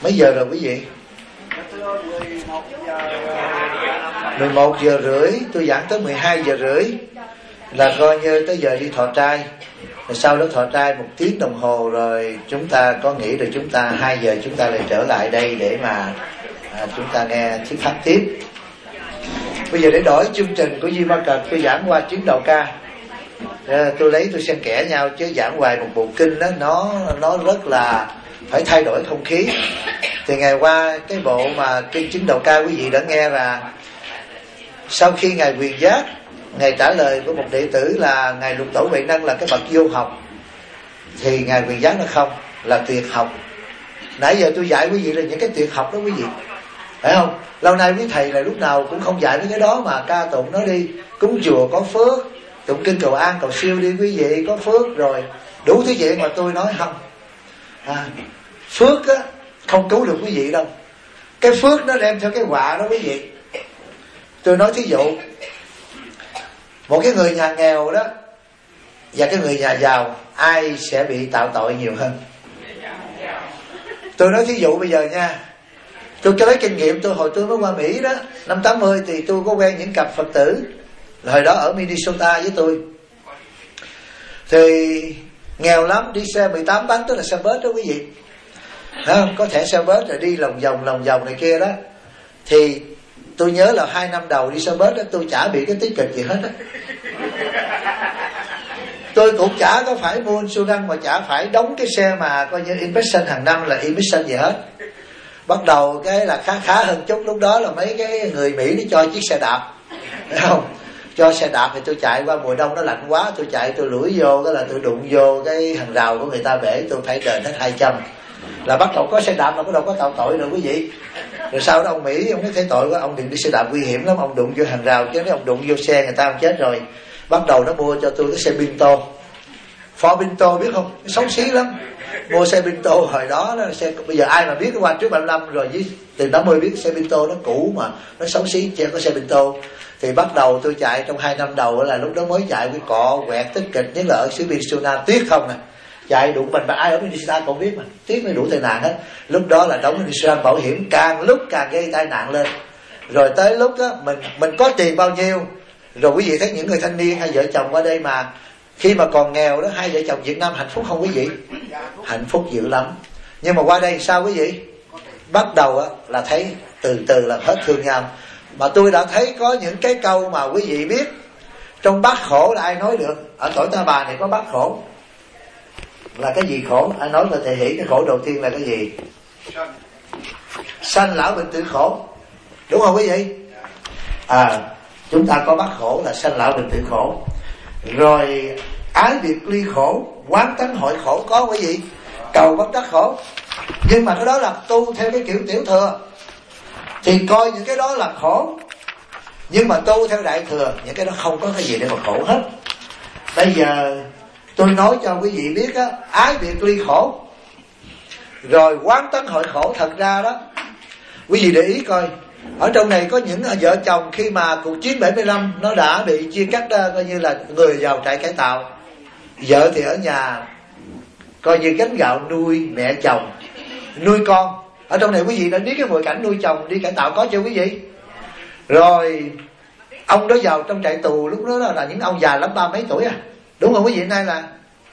Mấy giờ rồi quý vị? 11 giờ rưỡi. Tôi giảng tới 12 giờ rưỡi là coi như tới giờ đi thọ trai. Rồi sau đó thọ trai 1 tiếng đồng hồ rồi chúng ta có nghỉ, rồi chúng ta 2 giờ chúng ta lại trở lại đây để mà chúng ta nghe thuyết pháp tiếp. Bây giờ để đổi chương trình của Di Ma Cật, tôi giảng qua chuyến đầu ca. Tôi lấy tôi xen kẽ nhau, chứ giảng hoài một bộ kinh đó nó rất là phải thay đổi không khí. Thì ngày qua cái bộ mà kinh chứng đầu ca, quý vị đã nghe là sau khi ngài Quyền Giác ngài trả lời của một đệ tử là ngài Lục Tổ Huệ Năng là cái bậc vô học, thì ngài Quyền Giác nó không, là tuyệt học. Nãy giờ tôi dạy quý vị là những cái tuyệt học đó quý vị, phải không? Lâu nay quý thầy là lúc nào cũng không dạy mấy cái đó, mà ca tụng nó đi, cúng chùa có phước, tụng kinh cầu an cầu siêu đi quý vị, có phước rồi đủ thứ chuyện. Mà tôi nói không, phước á không cứu được quý vị đâu. Cái phước nó đem theo cái họa đó quý vị. Tôi nói thí dụ, một cái người nhà nghèo đó và cái người nhà giàu, ai sẽ bị tạo tội nhiều hơn? Tôi nói thí dụ bây giờ nha, tôi cho lấy kinh nghiệm tôi hồi tôi mới qua Mỹ đó, năm 80 thì tôi có quen những cặp Phật tử hồi đó ở Minnesota với tôi. Thì nghèo lắm, đi xe 18 bánh, tức là xe bus đó quý vị. Không, có thể xe bus rồi đi lòng vòng này kia đó. Thì tôi nhớ là 2 năm đầu đi xe bus đó, tôi chả bị cái tí kịch gì hết á. Tôi cũng chả có phải mua insurance, mà chả phải đóng cái xe mà coi như inspection hàng năm là emission gì hết. Bắt đầu cái là khá hơn chút. Lúc đó là mấy cái người Mỹ nó cho chiếc xe đạp, thấy không? Cho xe đạp thì tôi chạy qua, mùa đông nó lạnh quá, tôi chạy tôi lủi vô, cái là tôi đụng vô cái hàng rào của người ta bể, tôi phải đền hết 200. Là bắt đầu có xe đạp là bắt đầu có tạo tội rồi quý vị. Rồi sau đó ông Mỹ ông nói thấy tội quá, ông đừng đi xe đạp nguy hiểm lắm, ông đụng vô hàng rào chứ nếu ông đụng vô xe người ta ông chết rồi. Bắt đầu nó mua cho tôi cái xe Pinto, Ford Pinto biết không, xấu xí lắm. Mua xe Pinto hồi đó là xe, bây giờ ai mà biết qua trước 35 rồi với từ 80 biết xe Pinto nó cũ mà nó xấu xí, chưa có xe Pinto. Thì bắt đầu tôi chạy trong 2 năm đầu là lúc đó mới chạy cái cọ quẹt tích kịch, nhất là ở xứ Minnesota tuyết không nè, chạy đụng mình, mà ai ở Minnesota cũng biết mà tuyết mới đủ tai nạn hết. Lúc đó là đóng Minnesota bảo hiểm càng lúc càng gây tai nạn lên. Rồi tới lúc đó mình có tiền bao nhiêu, rồi quý vị thấy những người thanh niên hay vợ chồng qua đây mà khi mà còn nghèo đó, hai vợ chồng Việt Nam hạnh phúc không quý vị? Hạnh phúc dữ lắm. Nhưng mà qua đây sao quý vị? Bắt đầu là thấy từ từ là hết thương nhau. Mà tôi đã thấy có những cái câu mà quý vị biết, trong bát khổ là ai nói được? Ở cõi Ta Bà này có bát khổ là cái gì khổ? Anh nói là thể hiện cái khổ đầu tiên là cái gì? Sanh lão bệnh tử khổ, đúng không quý vị? Chúng ta có bát khổ là sanh lão bệnh tử khổ. Rồi ái biệt ly khổ, quán tánh hội khổ có quý vị, cầu bất đắc khổ. Nhưng mà cái đó là tu theo cái kiểu tiểu thừa thì coi những cái đó là khổ. Nhưng mà tu theo đại thừa, những cái đó không có cái gì để mà khổ hết. Bây giờ tôi nói cho quý vị biết á, ái biệt ly khổ, rồi quán tánh hội khổ. Thật ra đó, quý vị để ý coi, ở trong này có những vợ chồng khi mà cuộc chiến 75 nó đã bị chia cắt ra, coi như là người vào trại cải tạo, vợ thì ở nhà coi như gánh gạo nuôi mẹ chồng, nuôi con. Ở trong này quý vị đã biết cái hoàn cảnh nuôi chồng đi cải tạo có chưa quý vị? Rồi ông đó vào trong trại tù, lúc đó là những ông già lắm, 30 mấy tuổi đúng không quý vị? Nay là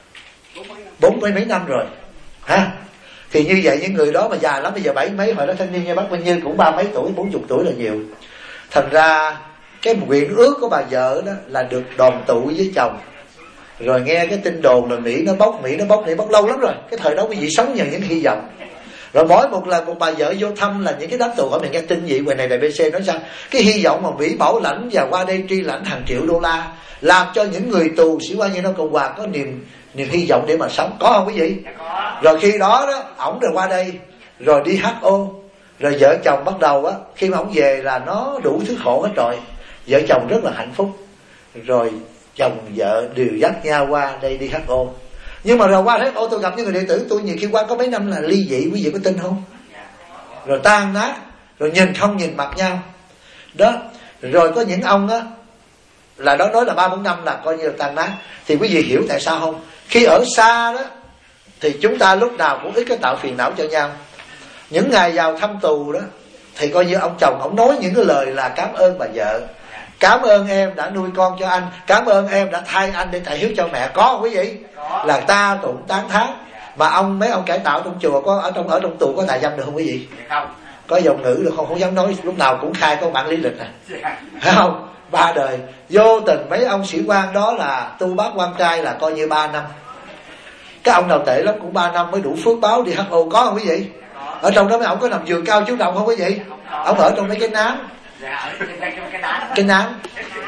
40 mấy năm rồi ha. Thì như vậy những người đó mà già lắm, bây giờ 70 mấy, hồi đó thanh niên như bác Vinh Như cũng 30 mấy tuổi, 40 tuổi là nhiều. Thành ra cái nguyện ước của bà vợ đó là được đoàn tụ với chồng. Rồi nghe cái tin đồn là Mỹ nó bóc lâu lắm rồi. Cái thời đó quý vị sống nhờ những hy vọng. Rồi mỗi một lần một bà vợ vô thăm là những cái đám tù, hỏi mình nghe tin gì ngoài này là BC nói sao, cái hy vọng mà Mỹ bảo lãnh và qua đây tri lãnh hàng triệu đô la, làm cho những người tù sĩ quan Nhân dân Cộng hòa có niềm hy vọng để mà sống, có không quý vị? Rồi khi đó đó ổng rồi qua đây rồi đi HO, rồi vợ chồng bắt đầu khi mà ổng về là nó đủ thứ khổ hết rồi. Vợ chồng rất là hạnh phúc, rồi chồng vợ đều dắt nhau qua đây đi HO. Nhưng mà rồi qua HO tôi gặp những người đệ tử tôi nhiều khi qua có mấy năm là ly dị, quý vị có tin không? Rồi tan nát, rồi không nhìn mặt nhau đó. Rồi có những ông là đó nói là 3-4 năm là coi như là tan nát. Thì quý vị hiểu tại sao không? Khi ở xa đó thì chúng ta lúc nào cũng ít cái tạo phiền não cho nhau. những ngày vào thăm tù đó thì coi như ông chồng ông nói những cái lời là cảm ơn bà vợ, cảm ơn em đã nuôi con cho anh, cảm ơn em đã thay anh để tại hiếu cho mẹ. Có không quý vị? Là ta tụng tán thán. Mà mấy ông cải tạo trong chùa có ở trong tù có tà dâm được không quý vị? Không. Có dòng ngữ được không? Không dám nói, lúc nào cũng khai có bản lý lịch này, phải không? 3 đời vô tình mấy ông sĩ quan đó là tu bác quan trai là coi như 3 năm. Cái ông nào tệ lắm cũng 3 năm mới đủ phước báo đi HO. Có không quý vị? Ở trong đó mấy ông có nằm giường cao chú đồng không quý vị? Ông ở trong mấy cái nám. Cái nám.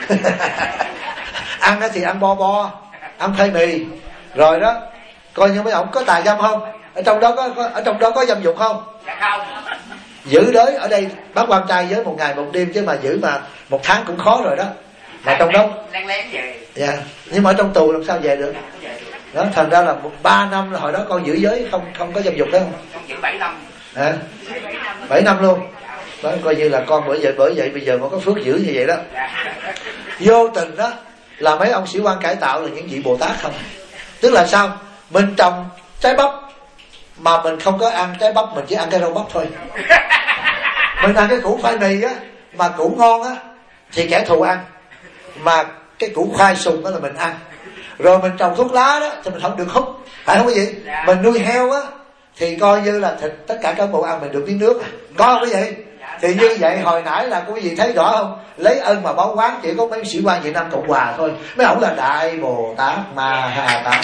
Ăn thì ăn bo, ăn khoai mì. Rồi đó, coi như mấy ông có tà dâm không? Ở trong đó có dâm dục không? Không. Giữ đới ở đây bác quan trai với 1 ngày 1 đêm, chứ mà giữ mà 1 tháng cũng khó rồi đó. Mà trong đó lén về. Dạ. Nhưng mà ở trong tù làm sao về được? Đó, thành ra là 3 năm là hồi đó con giữ giới không có dâm dục đó không? Con giữ 7 năm. 7 năm luôn. Đó, coi như là con bởi vậy bây giờ mới có phước giữ như vậy đó. Vô tình đó là mấy ông sĩ quan cải tạo là những vị Bồ Tát không. Tức là sao? Mình trồng trái bắp mà mình không có ăn trái bắp, mình chỉ ăn cái rau bắp thôi. Mình ăn cái củ khoai mì á, mà củ ngon á thì kẻ thù ăn, mà cái củ khoai sùng đó là mình ăn. Rồi mình trồng thuốc lá đó thì mình không được hút, phải không quý vị? Mình nuôi heo á thì coi như là thịt tất cả các bộ ăn mình được miếng nước. Có không quý vị? Thì như vậy hồi nãy là quý vị thấy rõ không? Lấy ơn mà báo oán chỉ có mấy sĩ quan Việt Nam Cộng Hòa thôi. Mấy ổng là Đại Bồ Tát Ma Ha Tát.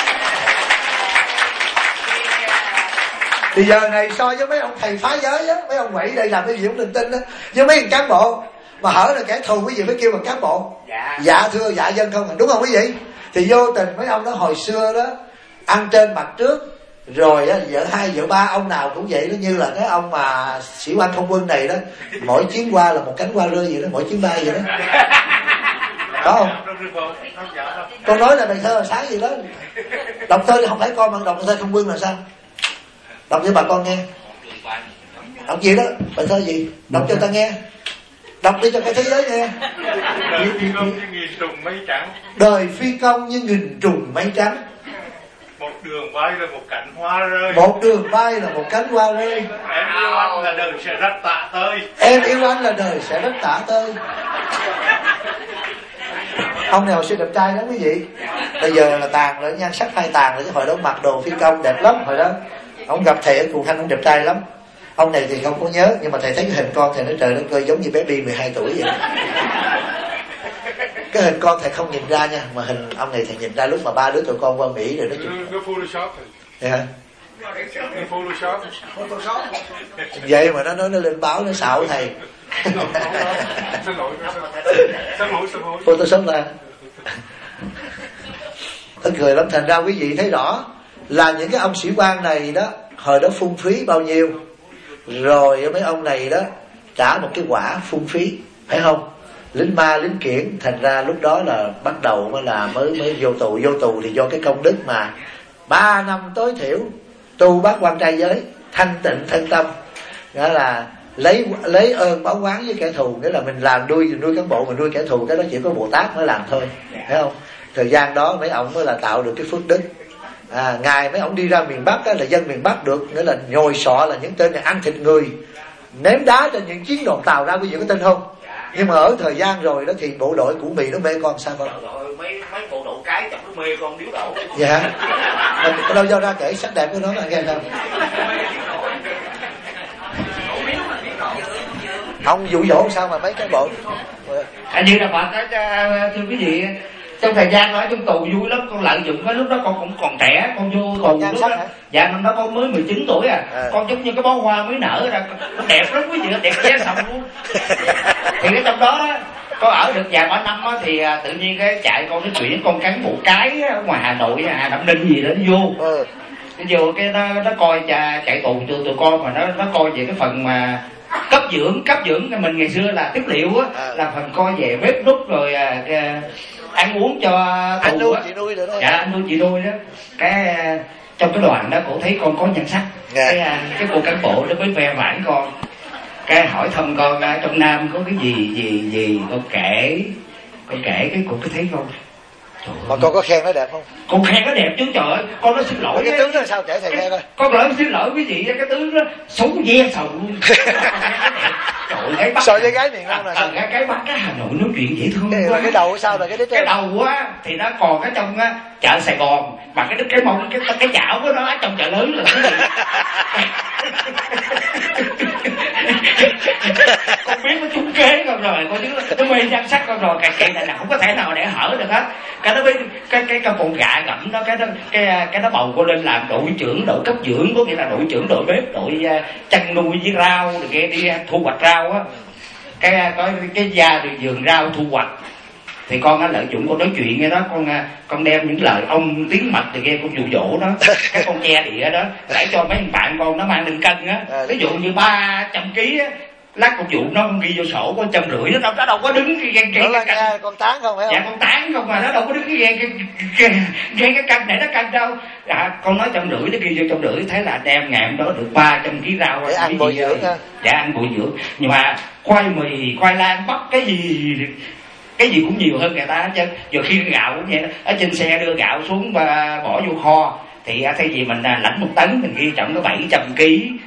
Thì giờ này so với mấy ông thầy phá giới á, mấy ông quậy đây làm cái gì cũng linh tinh á, với mấy thằng cán bộ mà hở là kẻ thù quý vị mới kêu bằng cán bộ. Dạ thưa dạ dân không à, đúng không quý vị? Thì vô tình mấy ông đó hồi xưa đó ăn trên mặt trước, rồi á vợ 2 vợ 3 ông nào cũng vậy đó. Như là cái ông mà sĩ quan không quân này đó, mỗi chuyến qua là 1 cánh hoa rơi vậy đó, mỗi chuyến bay vậy đó. Có không? Con nói là bài thơ sáng gì đó. Đọc thơ thì không phải con, mà đọc bài thơ không quân là sao? Đọc cho bà con nghe. Đọc gì đó? Bài thơ gì? Đọc cho ta nghe. Đọc đi cho cái thế giới nghe. Đời phi công như nghìn trùng mây trắng. Đời phi công như nghìn trùng mây trắng. Một đường bay là 1 cánh hoa rơi. Một đường bay là 1 cánh hoa rơi. Em yêu anh là đời sẽ rất tạ tơi. Em yêu anh là đời sẽ rất tạ tơi. Ông này hồi xưa đẹp trai lắm quý vị. Bây giờ là tàn rồi, nhan sắc phai tàn rồi, chứ hồi đó mặc đồ phi công đẹp lắm. Hồi đó ông gặp thầy ở Phù Thanh ông đẹp trai lắm. Ông này thì không có nhớ, nhưng mà thầy thấy cái hình con thầy nói trời đất ơi giống như bé Bi 12 tuổi vậy. Cái hình con thầy không nhìn ra nha, mà hình ông này thầy nhìn ra lúc mà 3 đứa tụi con qua Mỹ rồi nó chụp. Cái Photoshop thôi. Dạ hả? Cái Photoshop. Vậy mà nó nói nó lên báo nó xạo thầy. Xin lỗi. Photoshop là thật cười lắm. Thành ra quý vị thấy rõ là những cái ông sĩ quan này đó hồi đó phung phí bao nhiêu, rồi mấy ông này đó trả một cái quả phung phí, phải không? Lính ma lính kiển. Thành ra lúc đó là bắt đầu mới vô tù. Vô tù thì do cái công đức mà 3 năm tối thiểu tu bác quan trai giới, thanh tịnh thân tâm, nghĩa là lấy ơn báo oán với kẻ thù. Nghĩa là mình làm nuôi cán bộ, mình nuôi kẻ thù, cái đó chỉ có Bồ Tát mới làm thôi, thấy không? Thời gian đó mấy ông mới là tạo được cái phước đức. Ngày mấy ông đi ra miền Bắc á, là dân miền Bắc được, nghĩa là nhồi sọ là những tên này ăn thịt người, ném đá trên những chiến đoàn tàu ra, quý vị có tin không? Nhưng mà ở thời gian rồi đó thì bộ đội củ mì nó mê con sao con? Mấy bộ đội cái chọc nó mê con điếu đổ. Dạ. Mình đâu do ra kể sắc đẹp của nó là nghe đâu. Ông dụ dỗ sao mà mấy cái bộ Như là Phật á, thưa quý vị, trong thời gian ở trong tù vui lắm, con lợi dụng cái lúc đó con cũng còn trẻ, con vô tù lúc đó. Dạ năm đó con mới 19 tuổi con giống như cái bó hoa mới nở ra, con đẹp lắm quý vị, đẹp dễ sòng luôn. Thì cái trong đó con ở được vài ba năm á, thì tự nhiên cái chạy con nó chuyển con cán bộ cái ở ngoài Hà Nội, Hà Nam Ninh gì đó nó vô. Nó vô cái nó coi chạy tù tụi con, mà nó coi về cái phần mà cấp dưỡng cái mình ngày xưa là tiếp liệu á, là phần coi về bếp nút rồi ăn uống cho tù. Anh nuôi chị nuôi được đó. Dạ anh nuôi chị nuôi đó. Cái trong cái đoàn đó cổ thấy con có nhan sắc, cái cô cán bộ đó mới ve vãn con, cái hỏi thăm con trong Nam có cái gì con kể cái cô cứ thấy con Mà con có khen nó đẹp không? Con khen nó đẹp chứ trời ơi. Con nói xin lỗi. Cái tướng nó sao kể thầy nghe coi. Con nói xin lỗi quý vị, cái tướng nó xấu ve sầu luôn. Trời ơi, so với gái miền Nam là sao? Cái Bắc cái Hà Nội nói chuyện dễ thương quá. Cái đầu sao rồi cái đầu á thì nó còn ở trong chợ Sài Gòn, mà cái mông cái chảo của nó ở trong chợ lớn là cái gì? Con biết nó trúng kế con rồi, con biết nó mê nhan sắc con rồi, cái này là không có thể nào để hở được hết. Cái nó với cái con gà gặm nó cái nó bầu con lên làm đội trưởng, đội cấp dưỡng, có nghĩa là đội trưởng đội bếp, đội chăn nuôi với rau rồi kia đi thu hoạch rau á. Cái gia thì vườn rau thu hoạch thì con á lợi dụng con nói chuyện nghe đó, con đem những lời ông tiếng mật thì kia con dụ dỗ nó, cái con che đĩa đó để cho mấy bạn con nó mang lên cân á, ví dụ như 300 kg á, lát con dụ nó con ghi vô sổ có 150 nó đâu có đứng cái cân. Con tán không phải không? Dạ con tán không mà nó đâu có đứng cái cân để nó cân đâu. Con nói 150 nó ghi vô 150, thế là đem ngày hôm đó được 300 kg rau để ăn bồi dưỡng ha. Dạ ăn bồi dưỡng, nhưng mà khoai mì khoai lang bắp cái gì cũng nhiều hơn người ta hết trơn. Giờ khi gạo cũng vậy đó, ở trên xe đưa gạo xuống và bỏ vô kho thì thay vì mình lãnh 1 tấn mình ghi trọng có 700 kg.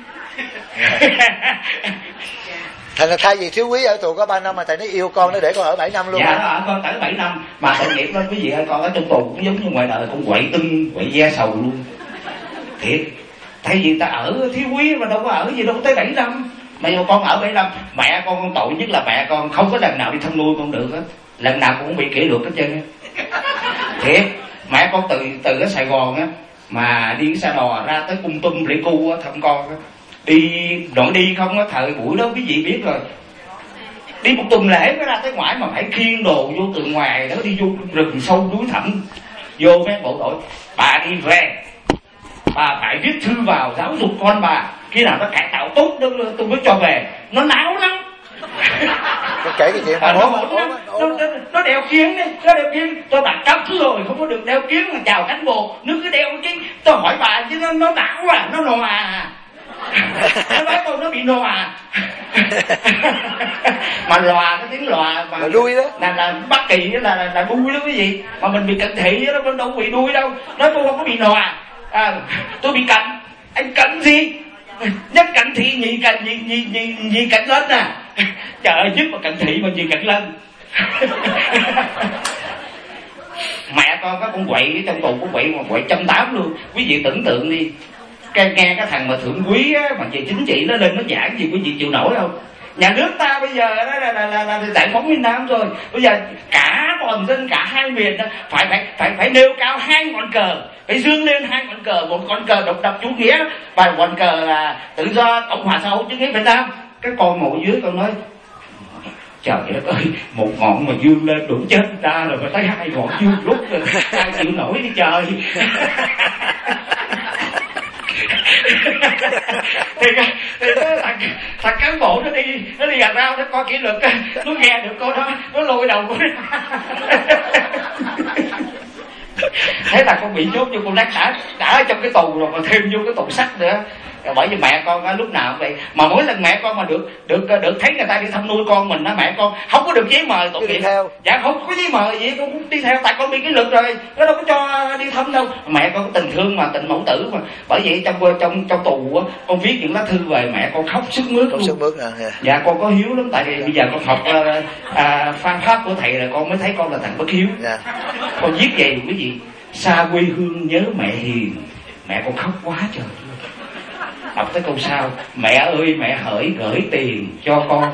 Thành là thay vì thiếu quý ở tù có 3 năm mà thầy nó yêu con nó để con ở 7 năm luôn. Dạ nó ở con tới 7 năm mà tội nghiệp đó quý vị ơi, con ở trong tù cũng giống như ngoài đời, con quậy tưng quậy ve sầu luôn thiệt. Thay vì ta ở thiếu quý mà đâu có ở gì đâu có tới 7 năm. Mà con ở 7 năm, mẹ con tội nhất là mẹ con không có lần nào đi thăm nuôi con được á, lần nào cũng bị kỷ luật hết trơn á. Thiệt, mẹ con từ ở Sài Gòn á mà đi xe đò ra tới Cung Tum Pleiku á thăm con á, đi đoạn đi không á, thời buổi đó quý vị biết rồi, đi một tuần lễ mới ra tới ngoại mà phải khiêng đồ vô từ ngoài đó đi vô rừng sâu núi thẳm, vô mấy bộ đội bà đi về bà phải viết thư vào giáo dục con bà, khi nào nó cải tạo tốt đó tôi mới cho về. Nó náo lắm. Tôi kể cái chuyện nó đeo kiếng đấy, nó đeo kiếng tôi đặt cấm rồi không có được đeo kiếng mà chào cán bộ, nó cứ đeo chứ tôi hỏi bà chứ nó não à, nó nòa. Nó nói con nó bị nòa. Mà lòa cái tiếng lòa mà đuôi đó là Bắc Kỳ là đuôi đó quý vị, mà mình bị cận thị đó, đâu bị đuôi đâu. Nói tôi không có bị nòa, tôi bị cận. Anh cận gì? Nhất cận thị nhì cận lên nè. Trời ơi, nhất mà cận thị mà nhì cận lên. Mẹ con có con quậy trong tù, con quậy mà quậy 180 luôn. Quý vị tưởng tượng đi, nghe cái thằng mà thượng quý á, mà về chính trị nó lên nó giảng gì quý vị chịu nổi không? Nhà nước ta bây giờ đó là giải phóng miền Nam rồi, bây giờ cả toàn dân cả hai miền đó, phải nêu cao 2 ngọn cờ, phải dương lên 2 ngọn cờ, một ngọn cờ độc lập chủ nghĩa và ngọn cờ là tự do cộng hòa xã hội chủ nghĩa Việt Nam. Cái con ngồi dưới con nói trời đất ơi, một ngọn mà dương lên đủ chết ra rồi mà thấy 2 ngọn dương lúc rồi ai chịu nổi đi trời. thì thằng cán bộ nó đi gà rau nó coi kỷ luật, nó nghe được cô đó nó lôi đầu của nó. Thế là con bị nhốt vô con đã ở trong cái tù rồi mà thêm vô cái tù sắt nữa. Bởi vì mẹ con lúc nào cũng vậy, mà mỗi lần mẹ con mà được thấy người ta đi thăm nuôi con mình đó, mẹ con không có được giấy mời tội nghiệp. Dạ không có giấy mời gì con cũng đi theo, tại con bị kỷ luật rồi, nó đâu có cho đi thăm đâu. Mẹ con có tình thương mà, tình mẫu tử mà. Bởi vậy trong tù á, con viết những lá thư về mẹ con khóc sướt mướt luôn. Dạ con có hiếu lắm, tại vì bây giờ con học phương pháp của thầy rồi con mới thấy con là thằng bất hiếu. Con viết vậy quý vị, xa quê hương nhớ mẹ hiền, mẹ con khóc quá trời. Đọc tới câu sau, mẹ ơi mẹ hỡi gửi tiền cho con.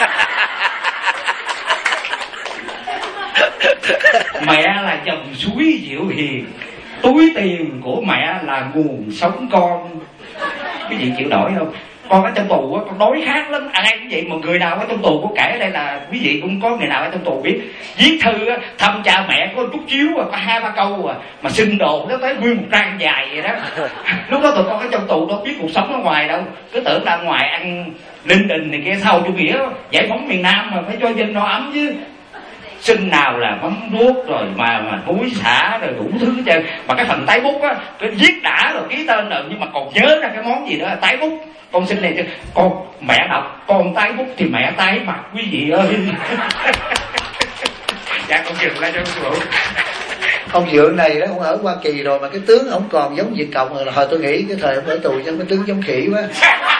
Mẹ là dòng suối dịu hiền, túi tiền của mẹ là nguồn sống con. Cái gì chịu nổi không? Con ở trong tù á, con đói khát lắm. Ai cũng vậy, mà người nào ở trong tù có kể ở đây là quý vị cũng có người nào ở trong tù biết. Viết thư á, thăm cha mẹ có chút xíu có 2-3 câu mà xin đồ nó tới nguyên một trang dài vậy đó. Lúc đó tụi con ở trong tù đâu biết cuộc sống ở ngoài đâu, cứ tưởng là ngoài ăn linh đình này kia sau chủ nghĩa giải phóng miền Nam mà phải cho dân no ấm chứ. Xin nào là mắm ruốc rồi mà muối xả rồi đủ thứ hết trơn. Mà cái phần tái bút á, cái viết đã rồi ký tên rồi nhưng mà còn nhớ ra cái món gì đó là tái bút. Con xin này cho con, mẹ đọc con tái bút thì mẹ tái mặt quý vị ơi. Dạ con dừng lại cho con Ông Dượng này đó, ông ở Hoa Kỳ rồi mà cái tướng ông còn giống Việt Cộng rồi. Hồi tôi nghĩ cái thời ông ở tù cho cái tướng giống khỉ quá.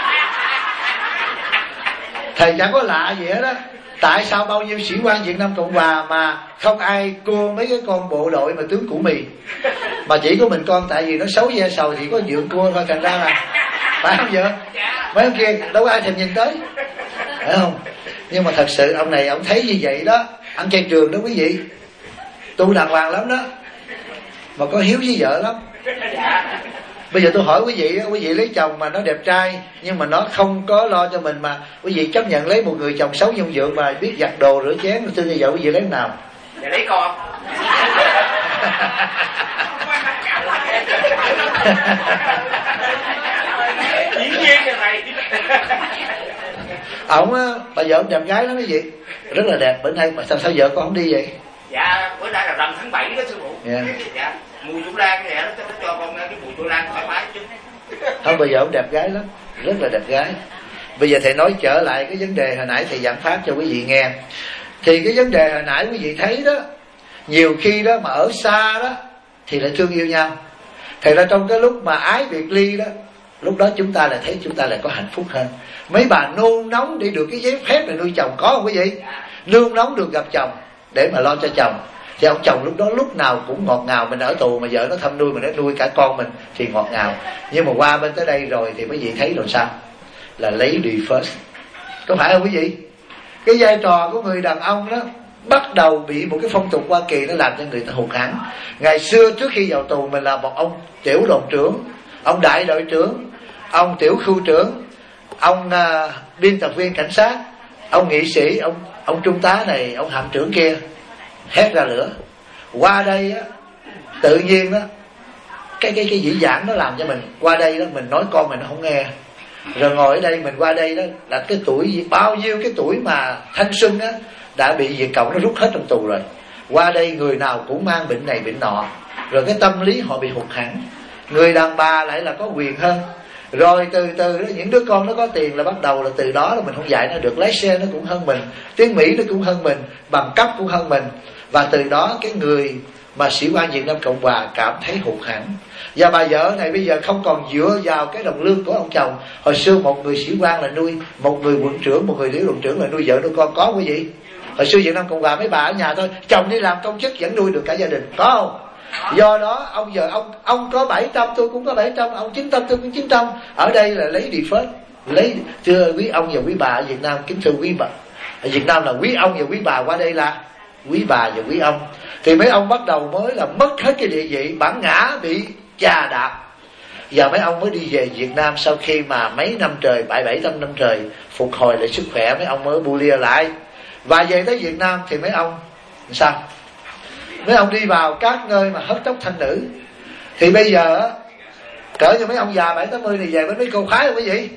Thầy chẳng có lạ gì hết đó. Tại sao bao nhiêu sĩ quan Việt Nam Cộng Hòa mà không ai cua mấy cái con bộ đội mà tướng Củ Mì, mà chỉ có mình con, tại vì nó xấu ve sầu thì có Dượng cua thôi, thành ra là phải không Dượng? Mấy ông kia đâu có ai thèm nhìn tới, phải không? Nhưng mà thật sự ông này ông thấy như vậy đó, ăn chay trường đó quý vị, tu đàng hoàng lắm đó, mà có hiếu với vợ lắm. Bây giờ tôi hỏi quý vị lấy chồng mà nó đẹp trai nhưng mà nó không có lo cho mình, mà quý vị chấp nhận lấy một người chồng xấu như ông Dượng mà biết giặt đồ rửa chén thương như vợ, quý vị lấy nào? Dạ lấy con. Dĩ nhiên là thầy. Ổng á, bà vợ ông đẹp gái lắm quý vị, rất là đẹp. Bữa nay mà sao vợ con không đi vậy? Dạ bữa nay là rằm tháng 7 đó sư phụ. Yeah. Dạ mùi chú lan cái này nó cho con cái mùi chú lan thoải mái chứ. Không, bà vợ ông đẹp gái lắm, rất là đẹp gái. Bây giờ thầy nói trở lại cái vấn đề hồi nãy thầy giảng pháp cho quý vị nghe. Thì cái vấn đề hồi nãy quý vị thấy đó, nhiều khi đó mà ở xa đó thì lại thương yêu nhau. Thì ra trong cái lúc mà ái biệt ly đó, lúc đó chúng ta lại thấy chúng ta lại có hạnh phúc hơn. Mấy bà nôn nóng để được cái giấy phép để nuôi chồng, có không quý vị? Nôn nóng được gặp chồng để mà lo cho chồng. Thì ông chồng lúc đó lúc nào cũng ngọt ngào. Mình ở tù mà vợ nó thăm nuôi, mình nó nuôi cả con mình thì ngọt ngào. Nhưng mà qua bên tới đây rồi thì quý vị thấy rồi sao? Là lady first. Có phải không quý vị? Cái vai trò của người đàn ông đó bắt đầu bị một cái phong tục Hoa Kỳ nó làm cho người ta hụt hẫng. Ngày xưa trước khi vào tù mình là một ông tiểu đồn trưởng, ông đại đội trưởng, ông tiểu khu trưởng, ông biên tập viên cảnh sát, ông nghị sĩ, ông trung tá này, ông hạm trưởng kia, hét ra lửa. Qua đây á, tự nhiên đó cái dĩ dãn nó làm cho mình qua đây đó, mình nói con mình nó không nghe. Rồi ngồi ở đây mình qua đây đó là cái tuổi, bao nhiêu cái tuổi mà thanh xuân á đã bị Việt Cộng nó rút hết trong tù rồi. Qua đây người nào cũng mang bệnh này bệnh nọ, rồi cái tâm lý họ bị hụt hẫng. Người đàn bà lại là có quyền hơn. Rồi từ từ đó những đứa con nó có tiền là bắt đầu là từ đó là mình không dạy nó được. Lái xe nó cũng hơn mình, tiếng Mỹ nó cũng hơn mình, bằng cấp cũng hơn mình. Và từ đó cái người mà sĩ quan Việt Nam Cộng Hòa cảm thấy hụt hẫng. Và bà vợ này bây giờ không còn dựa vào cái đồng lương của ông chồng. Hồi xưa một người sĩ quan là nuôi, một người quận trưởng, một người tiểu đội trưởng là nuôi vợ nuôi con, có quý vị? Hồi xưa Việt Nam Cộng Hòa mấy bà ở nhà thôi, chồng đi làm công chức vẫn nuôi được cả gia đình, có không? Do đó ông giờ ông có 700 tôi cũng có 700, ông 900 tôi cũng 900. Ở đây là lấy đi phết. Lấy thưa quý ông và quý bà ở Việt Nam, kính thưa quý bà, ở Việt Nam là quý ông và quý bà, qua đây là quý bà và quý ông. Thì mấy ông bắt đầu mới là mất hết cái địa vị, bản ngã bị chà đạp. Giờ mấy ông mới đi về Việt Nam sau khi mà mấy năm trời, 7-8 năm trời phục hồi lại sức khỏe, mấy ông mới bu lia lại. Và về tới Việt Nam thì mấy ông sao? Mấy ông đi vào các nơi mà hớt tóc thanh nữ. Thì bây giờ cỡ như mấy ông già 7-80 này về với mấy cô khoái không quý vị?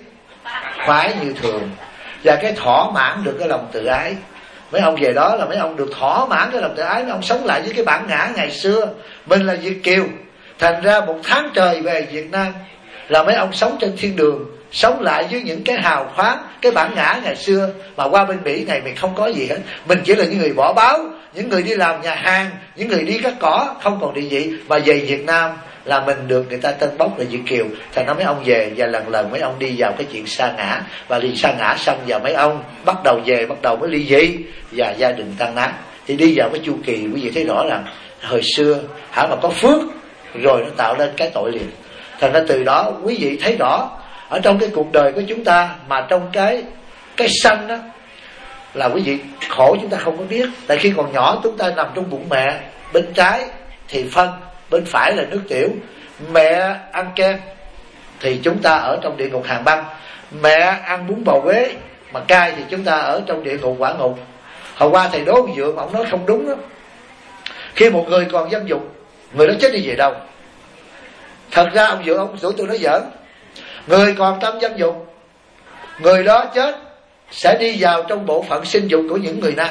Khoái như thường. Và cái thỏa mãn được cái lòng tự ái. Mấy ông về đó là mấy ông được thỏa mãn cái lòng tự ái. Mấy ông sống lại với cái bản ngã ngày xưa mình là Việt kiều. Thành ra một tháng trời về Việt Nam là mấy ông sống trên thiên đường, sống lại với những cái hào khoáng, cái bản ngã ngày xưa. Mà qua bên Mỹ này mình không có gì hết. Mình chỉ là những người bỏ báo, những người đi làm nhà hàng, những người đi cắt cỏ, không còn địa vị. Mà về Việt Nam là mình được người ta tân bốc là Việt kiều. Thành ra mấy ông về và lần lần mấy ông đi vào cái chuyện sa ngã. Và đi sa ngã xong giờ mấy ông bắt đầu về, bắt đầu mới ly dị và gia đình tan nát. Thì đi vào cái chu kỳ quý vị thấy rõ là hồi xưa hả mà có phước rồi nó tạo lên cái tội liền. Thành ra từ đó quý vị thấy rõ ở trong cái cuộc đời của chúng ta, mà trong cái sanh đó là quý vị khổ chúng ta không có biết. Tại khi còn nhỏ chúng ta nằm trong bụng mẹ, bên trái thì phân, bên phải là nước tiểu. Mẹ ăn kem thì chúng ta ở trong địa ngục Hàn Băng. Mẹ ăn bún bò Huế mà cay thì chúng ta ở trong địa ngục Quả Ngục. Hồi qua thầy đố ông Dượng, ông nói không đúng đó. Khi một người còn dâm dục, người đó chết đi về đâu? Thật ra ông Dượng, ông tuổi tôi nói giỡn. Người còn tâm dâm dục, người đó chết sẽ đi vào trong bộ phận sinh dục của những người nam.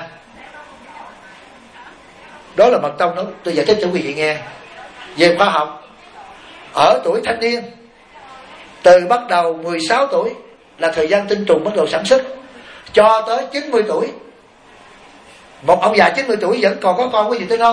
Đó là mật tông đó. Tôi giải thích cho quý vị nghe. Về khoa học, ở tuổi thanh niên, từ bắt đầu 16 tuổi là thời gian tinh trùng bắt đầu sản xuất, cho tới 90 tuổi. Một ông già 90 tuổi vẫn còn có con, quý vị tin không?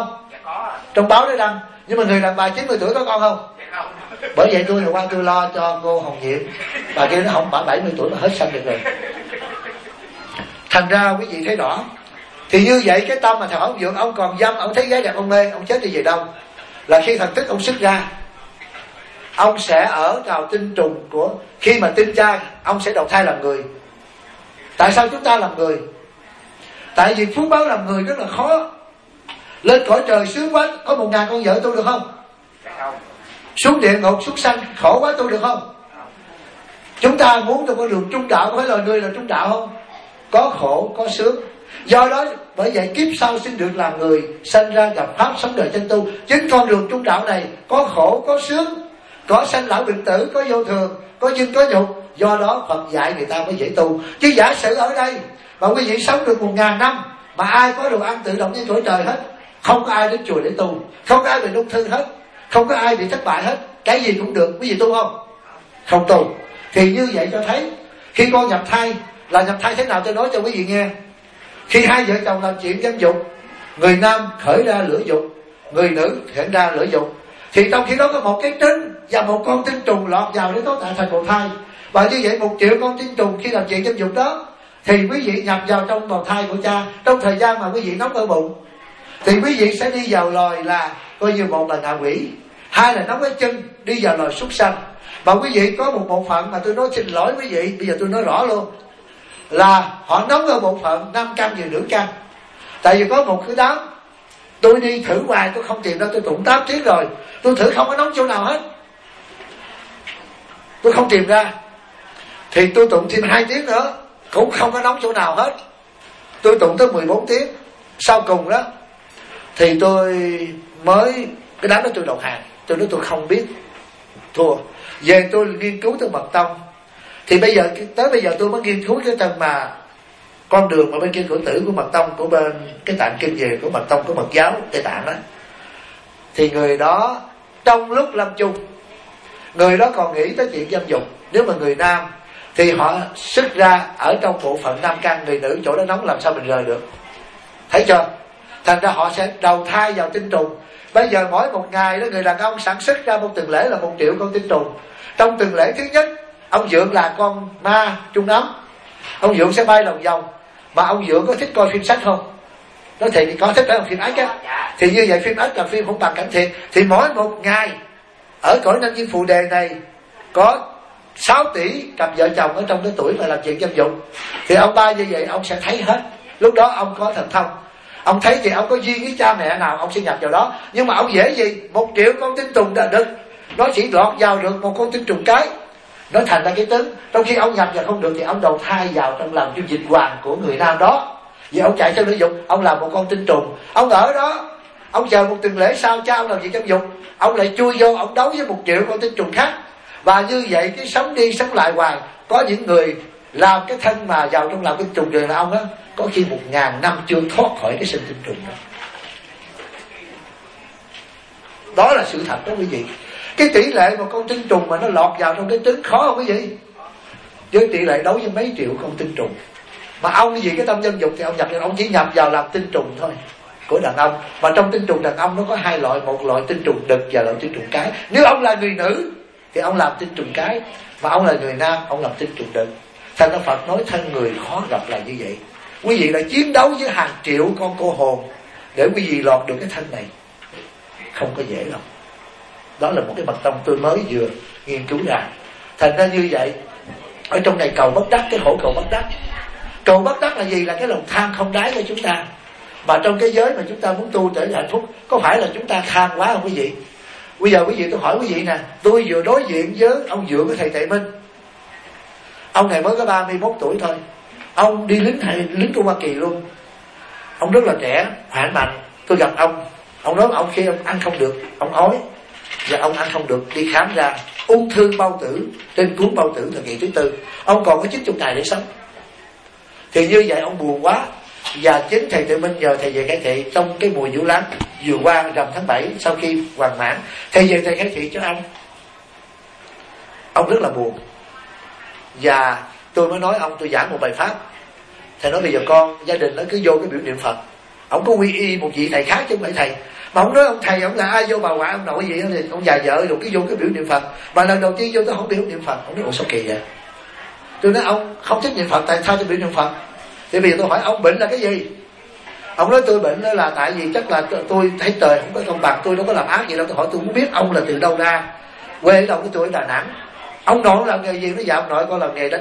Trong báo nó đăng. Nhưng mà người đàn bà 90 tuổi có con không? Bởi vậy tôi qua tôi lo cho cô Hồng Diệm. Bà kia nó không, bà 70 tuổi mà hết sanh được rồi. Thành ra quý vị thấy rõ. Thì như vậy cái tâm mà thằng ông Dượng, ông còn dâm, ông thấy gái đẹp ông mê, ông chết đi về đâu? Là khi thần thức ông xuất ra, ông sẽ ở vào tinh trùng của, khi mà tinh trai ông sẽ đầu thai làm người. Tại sao chúng ta làm người? Tại vì phúc báo làm người rất là khó. Lên cõi trời sướng quá, có 1000 con vợ tu được không? Xuống địa ngục súc sanh khổ quá tu được không? Chúng ta muốn trong con đường trung đạo, có phải loài người là trung đạo không? Có khổ có sướng. Do đó bởi vậy kiếp sau xin được làm người, sanh ra gặp pháp sống đời chân tu. Chính con đường trung đạo này có khổ có sướng, có sanh lão bệnh tử, có vô thường, có duyên có nhục. Do đó Phật dạy người ta mới dễ tu. Chứ giả sử ở đây mà quý vị sống được 1000 năm mà ai có đồ ăn tự động như cõi trời hết, không có ai đến chùa để tu, không có ai bị ung thư hết, không có ai bị thất bại hết, cái gì cũng được, quý vị tu không? Không tu. Thì như vậy cho thấy khi con nhập thai là nhập thai thế nào, tôi nói cho quý vị nghe. Khi hai vợ chồng làm chuyện dâm dục, người nam khởi ra lửa dục, người nữ khởi ra lửa dục, thì trong khi đó có một cái trứng và một con tinh trùng lọt vào để có tạo thành bào thai. Và như vậy 1 triệu con tinh trùng khi làm chuyện dâm dục đó, thì quý vị nhập vào trong bào thai của cha. Trong thời gian mà quý vị nóng ở bụng thì quý vị sẽ đi vào loài là coi như một là ngạ quỷ, hai là nóng cái chân đi vào loài súc sanh. Mà quý vị có một bộ phận mà tôi nói xin lỗi quý vị, bây giờ tôi nói rõ luôn, là họ nóng ở bộ phận nam căn và nữ căn. Tại vì có một cái đám tôi đi thử hoài tôi không tìm ra, tôi tụng 8 tiếng rồi tôi thử không có nóng chỗ nào hết, tôi không tìm ra. Thì tôi tụng thêm 2 tiếng nữa cũng không có nóng chỗ nào hết. Tôi tụng tới 14 tiếng. Sau cùng đó thì tôi mới, cái đám đó tôi đầu hàng. Tôi nói tôi không biết, thua. Về tôi nghiên cứu tới mật tông. Thì bây giờ tới bây giờ tôi mới nghiên cứu cái tầng mà con đường mà bên kia cửa tử của mật tông, của bên cái tạng kinh về của mật tông của Mật giáo Tây Tạng đó. Thì người đó trong lúc lâm chung, người đó còn nghĩ tới chuyện dâm dục. Nếu mà người nam thì họ xuất ra ở trong bộ phận nam căn, người nữ chỗ đó nóng làm sao mình rời được. Thấy chưa? Thành ra họ sẽ đầu thai vào tinh trùng. Bây giờ mỗi một ngày đó người đàn ông sản xuất ra một tuần lễ là 1 triệu con tinh trùng. Trong tuần lễ thứ nhất, ông Dượng là con ma trung nấm, ông Dượng sẽ bay lòng vòng. Mà ông Dượng có thích coi phim sách không? Nói thì có thích phải không? Phim ếch á. Thì như vậy phim ếch là phim không bằng cảnh thiệt. Thì mỗi một ngày ở cõi Nam Diêm Phù Đề này có 6 tỷ cặp vợ chồng ở trong cái tuổi mà làm chuyện dâm dục. Thì ông ba như vậy ông sẽ thấy hết. Lúc đó ông có thần thông. Ông thấy thì ông có duyên với cha mẹ nào ông sẽ nhập vào đó. Nhưng mà ông dễ gì 1 triệu con tinh trùng đã được, nó chỉ lọt vào được một con tinh trùng cái, nó thành ra cái trứng. Trong khi ông nhập vào không được thì ông đầu thai vào trong làm cho dịch hoàng của người nam đó. Vì ông chạy theo lưỡi dục, ông làm một con tinh trùng, ông ở đó, ông chờ một tuần lễ sau cha ông làm việc trong dục, ông lại chui vô, ông đấu với 1 triệu con tinh trùng khác. Và như vậy cái sống đi sống lại hoài. Có những người làm cái thân mà vào trong làm cái trùng người là ông đó, có khi 1000 năm chưa thoát khỏi cái sinh tinh trùng đó. Đó là sự thật đó quý vị. Cái tỷ lệ một con tinh trùng mà nó lọt vào trong cái trứng khó không quý vị? Với tỷ lệ đấu với mấy triệu con tinh trùng. Mà ông cái gì cái tâm dâm dục thì ông nhập vào, ông chỉ nhập vào làm tinh trùng thôi của đàn ông. Mà trong tinh trùng đàn ông nó có 2 loại, một loại tinh trùng đực và loại tinh trùng cái. Nếu ông là người nữ thì ông làm tinh trùng cái, mà ông là người nam ông làm tinh trùng đực. Thành ra Phật nói thân người khó gặp là như vậy. Quý vị đã chiến đấu với hàng triệu con cô hồn để quý vị lọt được cái thân này, không có dễ đâu. Đó là một cái mật tông tôi mới vừa nghiên cứu ra. Thành ra như vậy, ở trong này cầu bất đắc, cái khổ cầu bất đắc. Cầu bất đắc là gì? Là cái lòng tham không đáy của chúng ta. Mà trong cái giới mà chúng ta muốn tu trở thành hạnh phúc, có phải là chúng ta tham quá không quý vị? Bây giờ quý vị, tôi hỏi quý vị nè, tôi vừa đối diện với ông Dượng của thầy Tệ Minh. Ông này mới có 31 tuổi thôi. Ông đi lính của Hoa Kỳ luôn. Ông rất là trẻ, khỏe mạnh. Tôi gặp ông nói ông khi ông ăn không được, ông ói, và ông ăn không được, đi khám ra ung thư bao tử trên cuốn bao tử thời kỳ thứ 4. Ông còn có 90 ngày để sống. Thì như vậy ông buồn quá. Và chính thầy Tự Minh nhờ thầy về khai thị trong cái mùa Vũ Lăng vừa qua rằm tháng 7 sau khi hoàn mãn, thầy về thầy khai thị cho ông rất là buồn. Và tôi mới nói ông, tôi giảng một bài pháp. Thầy nói bây giờ con gia đình nó cứ vô cái biểu niệm Phật, ông có quy y một vị thầy khác chứ không phải thầy. Mà ông nói ông thầy ông là ai vô bà ngoại ông nội gì đó, thì ông già vợ rồi cái vô cái biểu niệm Phật. Mà lần đầu tiên vô tôi không biểu niệm Phật. Ông nói ủa sao kỳ vậy? Tôi nói ông không thích niệm Phật, tại sao tôi biểu niệm Phật? Thì bây giờ tôi hỏi ông bệnh là cái gì? Ông nói tôi bệnh đó là tại vì chắc là tôi thấy trời không có công bằng, tôi đâu có làm ác gì đâu. Tôi hỏi tôi muốn biết ông là từ đâu ra, quê ở đâu? Cái tôi ở Đà Nẵng. Ông nội làm nghề gì? Nó dạ ông nội con làm nghề đánh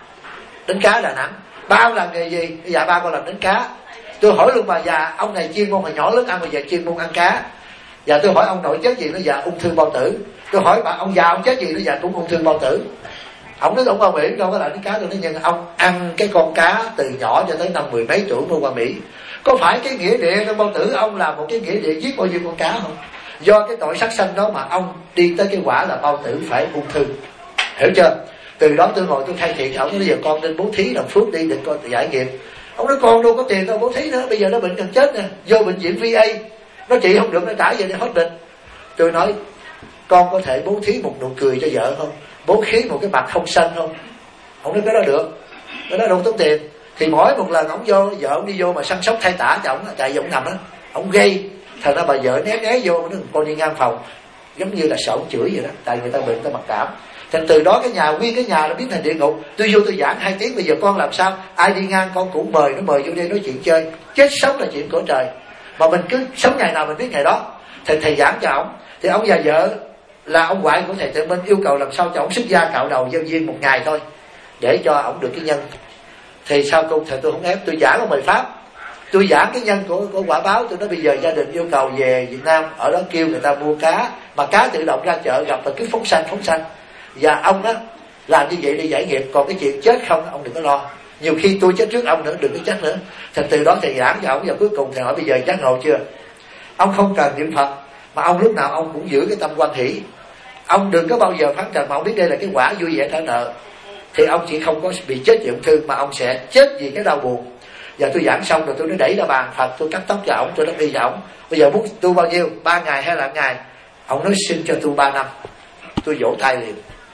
cá Đà Nẵng. Ba ông làm nghề gì? Dạ ba con làm đánh cá. Tôi hỏi luôn bà già, ông này chuyên môn hồi nhỏ lớn ăn, bây giờ chuyên môn ăn cá. Dạ tôi hỏi ông nội chết gì? Nó dạ ung thư bao tử. Tôi hỏi bà ông già ông chết gì? Nó dạ cũng ung thư bao tử. Ông nói ông qua Mỹ đâu có làm đánh cá. Tôi nói nhưng ông ăn cái con cá từ nhỏ cho tới năm 10 mấy tuổi mới qua Mỹ. Có phải cái nghĩa địa trong bao tử ông là một cái nghĩa địa giết bao nhiêu con cá không? Do cái tội sát sanh đó mà ông đi tới cái quả là bao tử phải ung thư. Hiểu chưa? Từ đó tôi ngồi tôi khai thiện ông nói bây giờ con nên bố thí làm phước đi, đừng có giải nghiệp. Ông nói con đâu có tiền đâu bố thí nữa, bây giờ nó bệnh gần chết nè, vô bệnh viện VA nó trị không được, nó trả về để hết bệnh. Tôi nói con có thể bố thí một nụ cười cho vợ không, bố thí một cái mặt không xanh không? Ông nói cái đó được, cái đó đâu tốn tiền. Thì mỗi một lần ông vô, vợ ông đi vô mà săn sóc thay tả cho ông, tại vì ông nằm á, ông gây, thành ra bà vợ né vô, nó con đi ngang phòng, giống như là sợ ông chửi vậy đó, tại người ta bệnh, người ta mặc cảm. Thành từ đó cái nhà, nguyên cái nhà nó biến thành địa ngục. Tôi vô tôi giảng 2 tiếng, bây giờ con làm sao? Ai đi ngang con cũng mời, nó mời vô đây nói chuyện chơi. Chết sống là chuyện của trời, mà mình cứ sống ngày nào mình biết ngày đó. Thầy giảng cho ông, thì ông già vợ là ông ngoại của thầy Tự Minh yêu cầu làm sao cho ông xuất gia cạo đầu giao duyên 1 ngày thôi, để cho ông được cái nhân. Thì sao thầy tôi không ép, tôi giảng ông mời pháp, tôi giảng cái nhân của quả báo. Tôi nói bây giờ gia đình yêu cầu về Việt Nam, ở đó kêu người ta mua cá, mà cá tự động ra chợ gặp là cứ phóng sanh. Và ông đó làm như vậy để giải nghiệp, còn cái chuyện chết không ông đừng có lo, nhiều khi tôi chết trước ông nữa, đừng có chết nữa. Thành từ đó thầy giảng cho ông, và cuối cùng thầy hỏi bây giờ giác ngộ chưa? Ông không cần niệm Phật, mà ông lúc nào ông cũng giữ cái tâm hoan hỷ. Ông đừng có bao giờ phán trần, mà ông biết đây là cái quả vui vẻ trả nợ, thì ông chỉ không có bị chết vì ung thư, mà ông sẽ chết vì cái đau buồn. Và tôi giảng xong rồi tôi nó đẩy ra bàn Phật, tôi cắt tóc cho ông, tôi nói đi cho ông, bây giờ muốn tu bao nhiêu, 3 ngày hay là 1 ngày? Ông nói xin cho tu 3 năm. Tôi vỗ tay liền.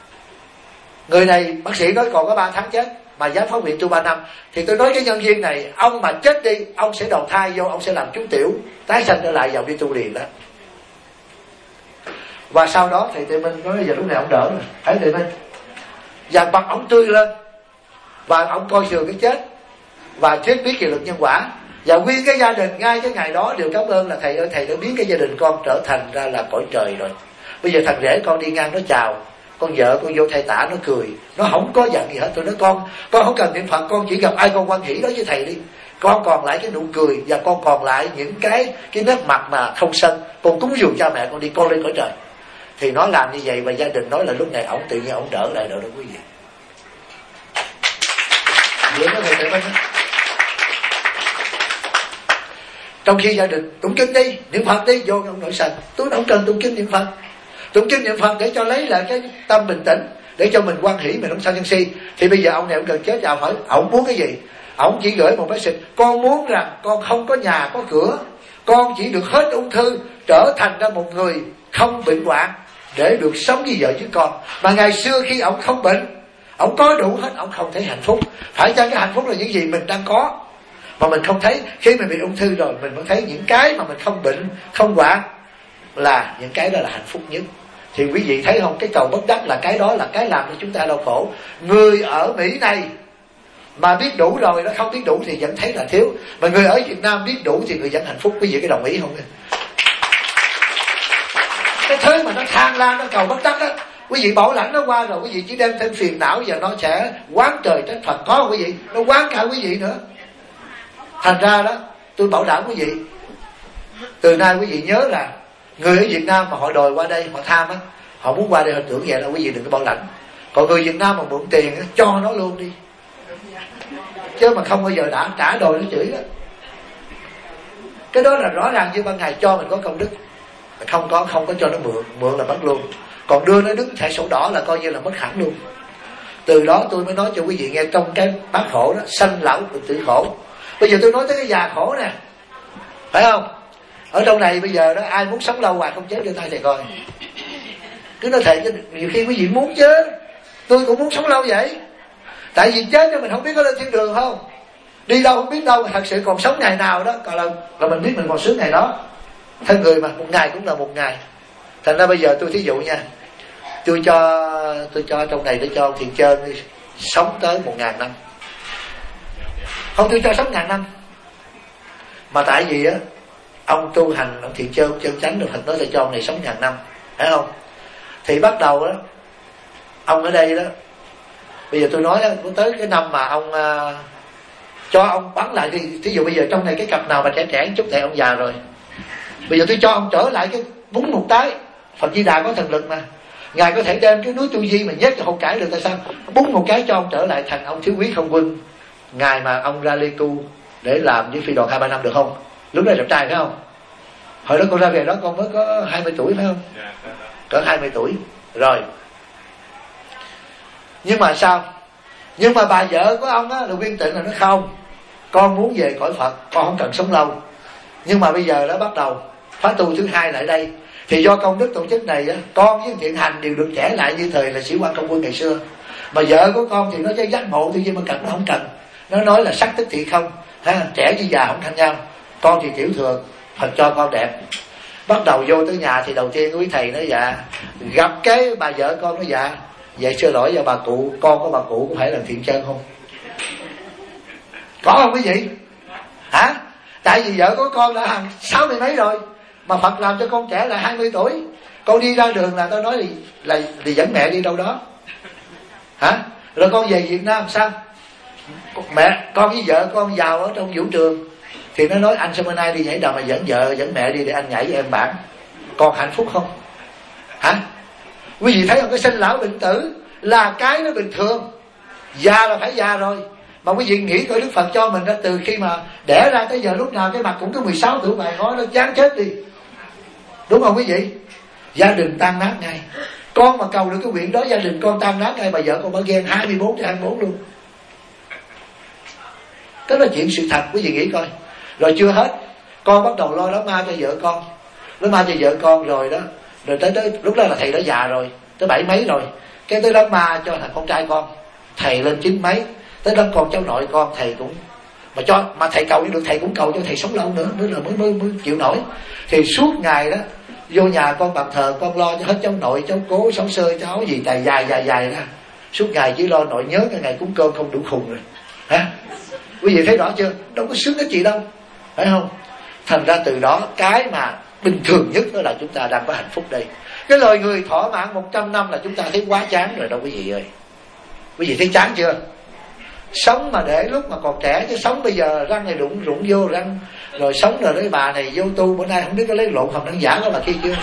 Người này bác sĩ nói còn có 3 tháng chết, mà dám phát nguyện tu 3 năm. Thì tôi nói cái nhân viên này, ông mà chết đi, ông sẽ đầu thai vô, ông sẽ làm chú tiểu, tái sanh trở lại vào đi tu liền đó. Và sau đó thầy Tự Minh nói giờ lúc này ông đỡ rồi, thấy Tự Minh và mặt ông tươi lên, và ông coi thường cái chết và thuyết biết kỳ luật nhân quả. Và nguyên cái gia đình ngay cái ngày đó đều cảm ơn là thầy ơi, thầy đã biến cái gia đình con trở thành ra là cõi trời rồi. Bây giờ thằng rể con đi ngang nó chào, con vợ con vô thay tả nó cười, nó không có giận gì hết. Tôi nói con không cần niệm Phật, con chỉ gặp ai con hoan hỷ đó với thầy đi. Con còn lại cái nụ cười, và con còn lại những cái nét mặt mà không sân. Con cúng dường cha mẹ con đi, con lên cõi trời. Thì nó làm như vậy, và gia đình nói là lúc này ổng tự nhiên ổng đỡ lại rồi đó quý vị. Vậy đó thầy Tự Minh. Trong khi gia đình tụng kinh đi, niệm Phật đi, vô ông nội sành. Tôi không cần tụng kinh niệm Phật. Tụng kinh niệm Phật để cho lấy lại cái tâm bình tĩnh, để cho mình hoan hỷ, mình không sanh sân si. Thì bây giờ ông này ông cần chết, chào hỏi ổng muốn cái gì? Ổng chỉ gửi một message: con muốn rằng con không có nhà có cửa, con chỉ được hết ung thư, trở thành ra một người không bệnh hoạn, để được sống với vợ với con. Mà ngày xưa khi ổng không bệnh, ổng có đủ hết, ổng không thấy hạnh phúc. Phải chăng cái hạnh phúc là những gì mình đang có mà mình không thấy? Khi mình bị ung thư rồi, mình mới thấy những cái mà mình không bệnh, không hoạn là những cái đó là hạnh phúc nhất. Thì quý vị thấy không, cái cầu bất đắc là cái đó là cái làm cho chúng ta đau khổ. Người ở Mỹ này mà biết đủ rồi, nó không biết đủ thì vẫn thấy là thiếu. Mà người ở Việt Nam biết đủ thì người vẫn hạnh phúc. Quý vị có đồng ý không? Cái thứ mà nó than lan, nó cầu bất đắc á, quý vị bảo lãnh nó qua rồi, quý vị chỉ đem thêm phiền não, và nó sẽ oán trời trách Phật. Có không quý vị? Nó oán cả quý vị nữa. Thành ra đó, tôi bảo đảm quý vị, từ nay quý vị nhớ là người ở Việt Nam mà họ đòi qua đây, họ tham á, họ muốn qua đây họ tưởng vậy là quý vị đừng có bảo lãnh. Còn người Việt Nam mà mượn tiền á, cho nó luôn đi, chứ mà không bao giờ đã trả đòi nó chửi đó. Cái đó là rõ ràng như ban ngày cho mình có công đức, không có cho nó mượn là mất luôn. Còn đưa nó đứng thẻ sổ đỏ là coi như là mất hẳn luôn. Từ đó tôi mới nói cho quý vị nghe, trong cái bát khổ đó, sanh lão tử khổ. Bây giờ tôi nói tới cái già khổ nè, phải không? Ở trong này bây giờ đó, ai muốn sống lâu hoài không chết đưa tay thầy coi. Cứ nói thầy, nhiều khi quý vị muốn chứ, tôi cũng muốn sống lâu vậy. Tại vì chết cho mình không biết có lên thiên đường không, đi đâu không biết đâu, thật sự còn sống ngày nào đó, còn là mình biết mình còn sướng ngày đó. thân người mà, một ngày cũng là một ngày. Thành ra bây giờ tôi thí dụ nha, tôi cho trong này để cho ông Thiện Trơn sống tới 1000 năm. Không, tôi cho sống 1000 năm. Mà tại vì á, ông tu hành, ông Thiện Trơn, ông chân chánh được Phật nói là cho ông này sống 1000 năm, phải không? Thì bắt đầu đó, ông ở đây đó, bây giờ tôi nói đó, tới cái năm mà ông cho ông bắn lại thì thí dụ bây giờ trong này cái cặp nào mà trẻ trẻ chút thì ông già rồi, bây giờ tôi cho ông trở lại cái búng một cái, Phật Di Đà có thần lực mà, ngài có thể đem cái núi Tu Di mà nhét cho không cãi được, tại sao? Búng một cái cho ông trở lại thành ông Thiếu Quý Không Quân, ngài mà ông ra Lê Tu để làm với phi đoàn 2-3 năm được không? Lúc này đẹp trai phải không? Hồi đó con ra về đó con mới có 20 tuổi phải không? Cỡ 20 tuổi rồi. Nhưng mà sao? Nhưng mà bà vợ của ông á là Nguyên Tịnh là nó không, con muốn về cõi Phật, con không cần sống lâu. Nhưng mà bây giờ nó bắt đầu khóa tu thứ 2 lại đây, thì do công đức tổ chức này á, con với Thiện Hành đều được trẻ lại như thời là sĩ quan Công Quân ngày xưa. Mà vợ của con thì nó chơi giác ngộ tự nhiên mà cần nó không cần, nó nói là sắc tức thị không ha, trẻ với già không thành nhau. Con thì tiểu thừa, Phật cho con đẹp. Bắt đầu vô tới nhà thì đầu tiên quý thầy nói dạ, gặp cái bà vợ con nói dạ, vậy xin lỗi cho bà cụ, con có bà cụ có phải là Thiện Trơn không? Có không quý vị? Hả? Tại vì vợ của con đã hàng 60 mấy rồi, mà Phật làm cho con trẻ là 20 tuổi. Con đi ra đường là tao nói là dẫn mẹ đi đâu đó. Hả? Rồi con về Việt Nam sao? Mẹ, con với vợ con vào ở trong vũ trường, thì nó nói anh sao bên nay đi nhảy đầm mà dẫn vợ dẫn mẹ đi để anh nhảy với em bạn. Con hạnh phúc không? Hả? Quý vị thấy không, cái sinh lão bệnh tử là cái nó bình thường. Già là phải già rồi. Mà quý vị nghĩ coi Đức Phật cho mình ra từ khi mà đẻ ra tới giờ lúc nào cái mặt cũng có 16 tuổi bài ngói, nó chán chết đi. Đúng không quý vị? Gia đình tan nát ngay. Con mà cầu được cái nguyện đó, gia đình con tan nát ngay, bà vợ con bà ghen 24/24 luôn. Đó là chuyện sự thật, quý vị nghĩ coi. Rồi chưa hết, con bắt đầu lo đám ma cho vợ con. Đám ma cho vợ con rồi đó. Rồi tới lúc đó là thầy đã già rồi, tới 7 mấy rồi. Cái tới đám ma cho thằng con trai con, thầy lên 9 mấy. Tới đám con cháu nội con thầy cũng mà thầy cầu được, thầy cũng cầu cho thầy sống lâu nữa là mới chịu nổi. Thì suốt ngày đó vô nhà con bàn thờ, con lo cho hết cháu nội, cháu cố, cháu sơ, cháu gì dài ra. Suốt ngày chỉ lo nội nhớ cái ngày cúng cơm không đủ khùng rồi. Hả? Quý vị thấy rõ chưa? Đâu có sướng cái gì đâu, phải không? Thành ra từ đó cái mà bình thường nhất đó là chúng ta đang có hạnh phúc đây. Cái lời người thọ mạng 100 năm là chúng ta thấy quá chán rồi đâu quý vị ơi. Quý vị thấy chán chưa? Sống mà để lúc mà còn trẻ, chứ sống bây giờ răng này rụng vô răng, rồi sống rồi đấy bà này vô tu bữa nay không biết có lấy lộn hồng đăng giả đó bà kia chưa.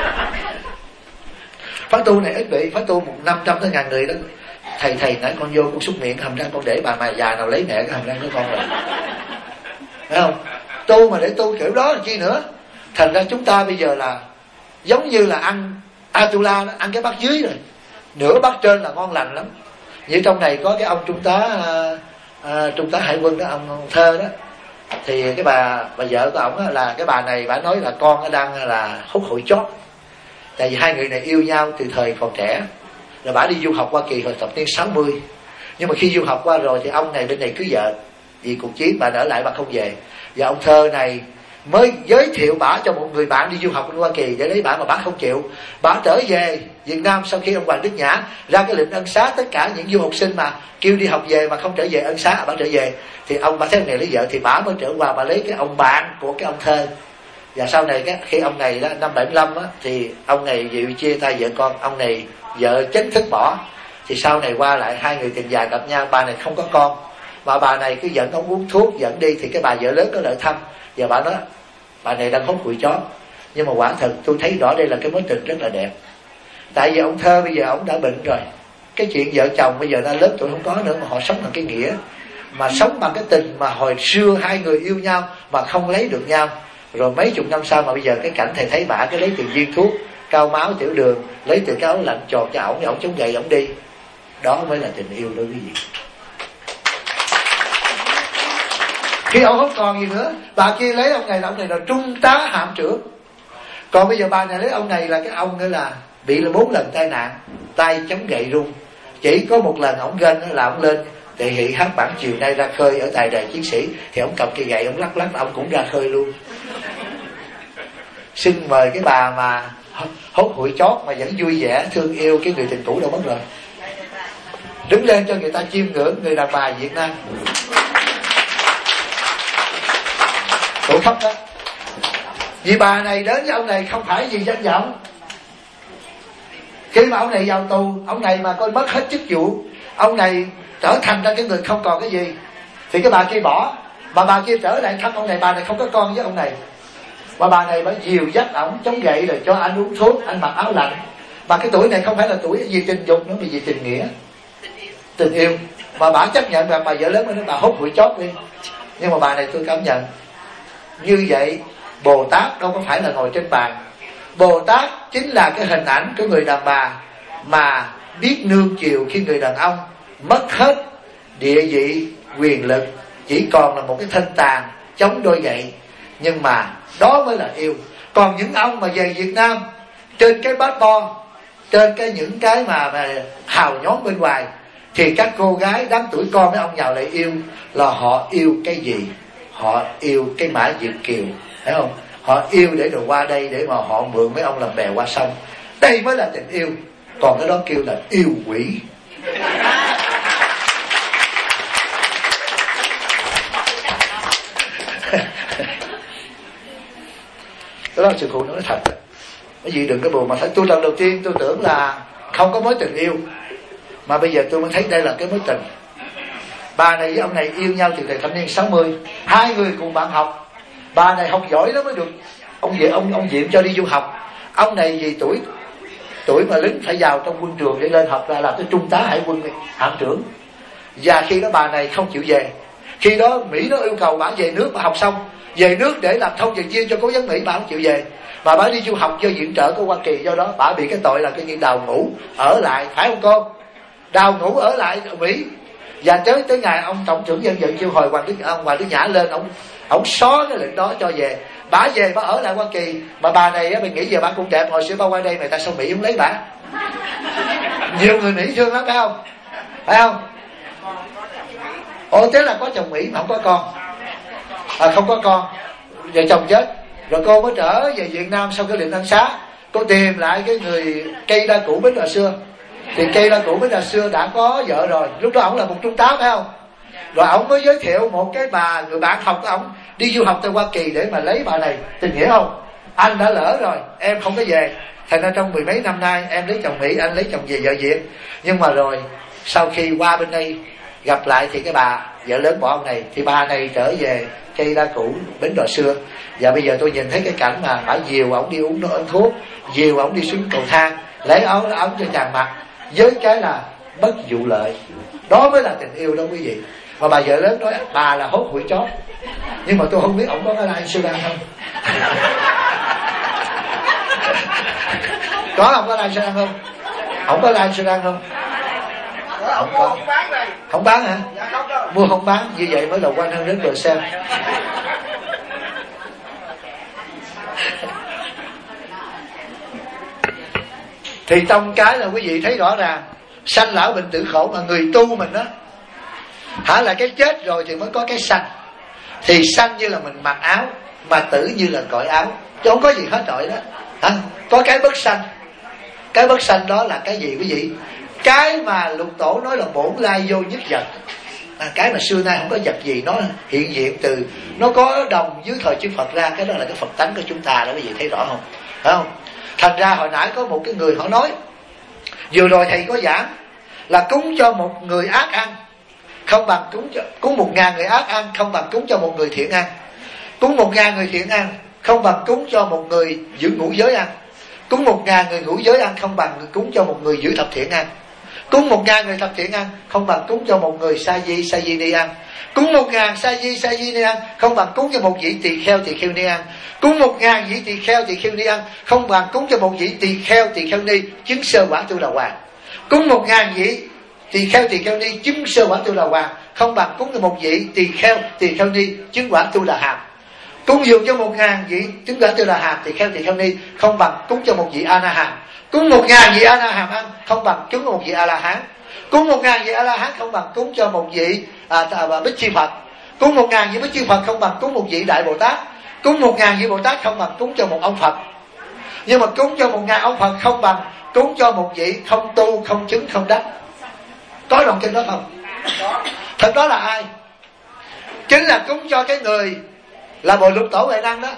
Phá tu này ít bị, phá tu 500 tới 1000 người đó. Thầy nãy con vô con xúc miệng hàm răng con để bà mày già nào lấy mẹ cái hàm răng của con rồi. Phải không? Tu mà để tu kiểu đó là chi nữa. Thành ra chúng ta bây giờ là giống như là ăn Atula đó, ăn cái bát dưới rồi, nửa bát trên là ngon lành lắm. Như trong này có cái ông trung tá hải quân đó, ông Thơ đó, thì cái bà vợ của ổng là cái bà này, bà nói là con đang là hút hội chót. Tại vì hai người này yêu nhau từ thời còn trẻ, rồi bà đi du học Hoa Kỳ hồi thập niên 60. Nhưng mà khi du học qua rồi thì ông này bên này cưới vợ, vì cuộc chiến bà ở lại bà không về. Và ông Thơ này mới giới thiệu bà cho một người bạn đi du học bên Hoa Kỳ để lấy bà, mà bà không chịu. Bà trở về Việt Nam sau khi ông Hoàng Đức Nhã ra cái lệnh ân xá tất cả những du học sinh mà kêu đi học về mà không trở về ân xá, bà trở về. Thì ông bà thấy ông này lấy vợ thì bà mới trở qua bà lấy cái ông bạn của cái ông Thơ. Và sau này khi ông này đó năm 75 á, thì ông này chịu chia tay vợ con, ông này vợ chính thức bỏ. Thì sau này qua lại hai người tình dài gặp nhau, bà này không có con mà bà này cứ dẫn ông uống thuốc dẫn đi, thì cái bà vợ lớn có lợi thăm. Và bà nói bà này đang hút bụi chó. Nhưng mà quả thật tôi thấy rõ đây là cái mối tình rất là đẹp. Tại vì ông Thơ bây giờ ông đã bệnh rồi, cái chuyện vợ chồng bây giờ đã lớn tuổi không có nữa, mà họ sống bằng cái nghĩa, mà sống bằng cái tình mà hồi xưa hai người yêu nhau mà không lấy được nhau. Rồi mấy chục năm sau mà bây giờ cái cảnh thầy thấy bà cái lấy từ viên thuốc cao máu tiểu đường, lấy từ cái áo lạnh tròn cho ổng chống gậy ổng đi. Đó mới là tình yêu đối với quý vị. Khi ông không còn gì nữa, bà kia lấy ông này là trung tá hạm trưởng. Còn bây giờ bà này lấy ông này là cái ông nữa là bị là 4 lần tai nạn, tay chống gậy rung. Chỉ có một lần ông gân là ông lên đề nghị hát bản chiều nay ra khơi ở tại đài chiến sĩ, thì ông cầm cây gậy ông lắc ông cũng ra khơi luôn. xin mời cái bà mà hốt hụi chót mà vẫn vui vẻ thương yêu cái người tình cũ đâu mất rồi, đứng lên cho người ta chiêm ngưỡng người đàn bà Việt Nam. Tụi khóc đó. Vì bà này đến với ông này không phải vì danh vọng. Khi mà ông này vào tù, ông này mà coi mất hết chức vụ, ông này trở thành ra cái người không còn cái gì, thì cái bà kia bỏ, mà bà kia trở lại thăm ông này. Bà này không có con với ông này, mà bà này phải dìu dắt ổng, chống gậy rồi cho anh uống thuốc, anh mặc áo lạnh. Mà cái tuổi này không phải là tuổi vì tình dục nữa, mà vì tình nghĩa, tình yêu. Mà bà chấp nhận là bà vợ lớn lên, bà hốt hụi chót đi. Nhưng mà bà này tôi cảm nhận như vậy, Bồ Tát đâu có phải là ngồi trên bàn. Bồ Tát chính là cái hình ảnh của người đàn bà mà biết nương chiều khi người đàn ông mất hết địa vị, quyền lực, chỉ còn là một cái thân tàn chống đôi gậy. Nhưng mà đó mới là yêu. Còn những ông mà về Việt Nam trên cái bát bo, trên cái những cái mà hào nhoáng bên ngoài, thì các cô gái đám tuổi con mấy ông nhào lại yêu là họ yêu cái gì? Họ yêu cái Mã Việt Kiều, thấy không? Họ yêu để rồi qua đây để mà họ mượn mấy ông làm bè qua sông. Đây mới là tình yêu. Còn cái đó kêu là yêu quỷ. Đó là sự phụ nữ nói thật. Cái gì đừng có buồn mà thấy. Tôi lần đầu tiên tôi tưởng là không có mối tình yêu, mà bây giờ tôi mới thấy đây là cái mối tình. Bà này với ông này yêu nhau từ thời thập niên 60, hai người cùng bạn học. Bà này học giỏi lắm mới được ông Diệm cho đi du học. Ông này vì tuổi mà lính phải vào trong quân trường để lên học ra làm cái trung tá hải quân, hạm trưởng. Và khi đó bà này không chịu về. Khi đó Mỹ nó yêu cầu bà về nước, bà học xong về nước để làm thông truyền viên cho cố vấn Mỹ, bà không chịu về. Mà bà đi du học do viện trợ của Hoa Kỳ, do đó bà bị cái tội là cái như đào ngũ ở lại, phải không cô? Đào ngũ ở lại Mỹ. Và tới ngày ông tổng trưởng dân vận chiêu hồi Hoàng Đức Nhã lên, ông xóa cái lệnh đó cho về. Bà về bà ở lại Hoa Kỳ. Mà bà này mình nghĩ giờ bà cũng đẹp, hồi xưa bà qua đây người ta sao Mỹ không lấy bà. Nhiều người Mỹ thương lắm, phải không? Phải không? Ồ, thế là có chồng Mỹ mà không có con. Không có con, vợ chồng chết. Rồi cô mới trở về Việt Nam sau cái lệnh ân xá. Cô tìm lại cái người cây đa cũ Bến Đò xưa. Thì cây đa cũ Bến Đò xưa đã có vợ rồi. Lúc đó ổng là một trung tá, phải không? Rồi ổng mới giới thiệu một cái bà, người bạn học của ổng đi du học tới Hoa Kỳ để mà lấy bà này. Tình nghĩa không? Anh đã lỡ rồi, em không có về. Thành ra trong 10 mấy năm nay em lấy chồng Mỹ, anh lấy chồng về vợ Việt. Nhưng mà rồi sau khi qua bên đây gặp lại thì cái bà vợ lớn của ông này, thì bà này trở về cây đa cũ Bến Đò xưa. Và bây giờ tôi nhìn thấy cái cảnh mà bà dìu ổng đi uống thuốc, dìu ổng đi xuống cầu thang, lấy ống cho chàng mặc, với cái là bất vụ lợi. Đó mới là tình yêu đó quý vị. Mà bà vợ lớn nói bà là hốt hụi chót. Nhưng mà tôi không biết ổng có cái like Sudan không. Có không có like Sudan không? Ổng có like Sudan không? Không có. Không bán hả? Mua không bán, như vậy mới là quanh hơn đến bờ xem. Thì trong cái là quý vị thấy rõ ràng sanh lão bệnh tử khổ. Mà người tu mình đó hả, là cái chết rồi thì mới có cái sanh. Thì sanh như là mình mặc áo, mà tử như là cởi áo, chứ không có gì hết trọi đó hả? Có cái bất sanh. Cái bất sanh đó là cái gì quý vị? Cái mà Lục Tổ nói là bổn lai vô nhất vật. Cái mà xưa nay không có vật gì nó hiện diện từ, nó có đồng dưới thời chư Phật ra. Cái đó là cái Phật tánh của chúng ta đó, quý vị thấy rõ không? Phải không? Thành ra hồi nãy có một cái người họ nói, vừa rồi thầy có giảng là cúng cho một người ác ăn không bằng cúng 1000 người ác ăn không bằng cúng cho một người thiện ăn. Cúng 1000 người thiện ăn không bằng cúng cho một người giữ ngũ giới ăn. Cúng 1000 người ngũ giới ăn không bằng cúng cho một người giữ thập thiện ăn. Cúng 1000 người thập thiện ăn không bằng cúng cho một người sa di ni ăn. Cúng 1000 sa di ni ăn không bằng cúng cho một vị tỳ kheo ni ăn. Cúng 1000 vị tỳ kheo ni ăn không bằng cúng cho một vị tỳ kheo ni chứng sơ quả Tu Đà Hoàng. Cúng 1000 vị tỳ kheo ni chứng sơ quả Tu Đà Hoàng không bằng cúng cho một vị tỳ kheo ni chứng quả Tu Đà Hàm. Cúng dường cho 1000 vị chứng quả Tu Đà Hàm tỳ kheo ni không bằng cúng cho một vị A Na Hàm. Cúng 1000 vị A Na Hàm ăn không bằng cúng một vị A La Hán. Cúng 1000 vị A La Hán không bằng cúng cho một vị Bích Chi Phật. Cúng 1000 vị Bích Chi Phật không bằng cúng một vị Đại Bồ Tát. Cúng 1000 vị Bồ Tát không bằng cúng cho một ông Phật. Nhưng mà cúng cho 1000 ông Phật không bằng cúng cho một vị không tu, không chứng, không đắc. Có đoạn kinh đó không? Thật đó là ai? Chính là cúng cho cái người là Bồ Lục Tổ Huệ Năng đó.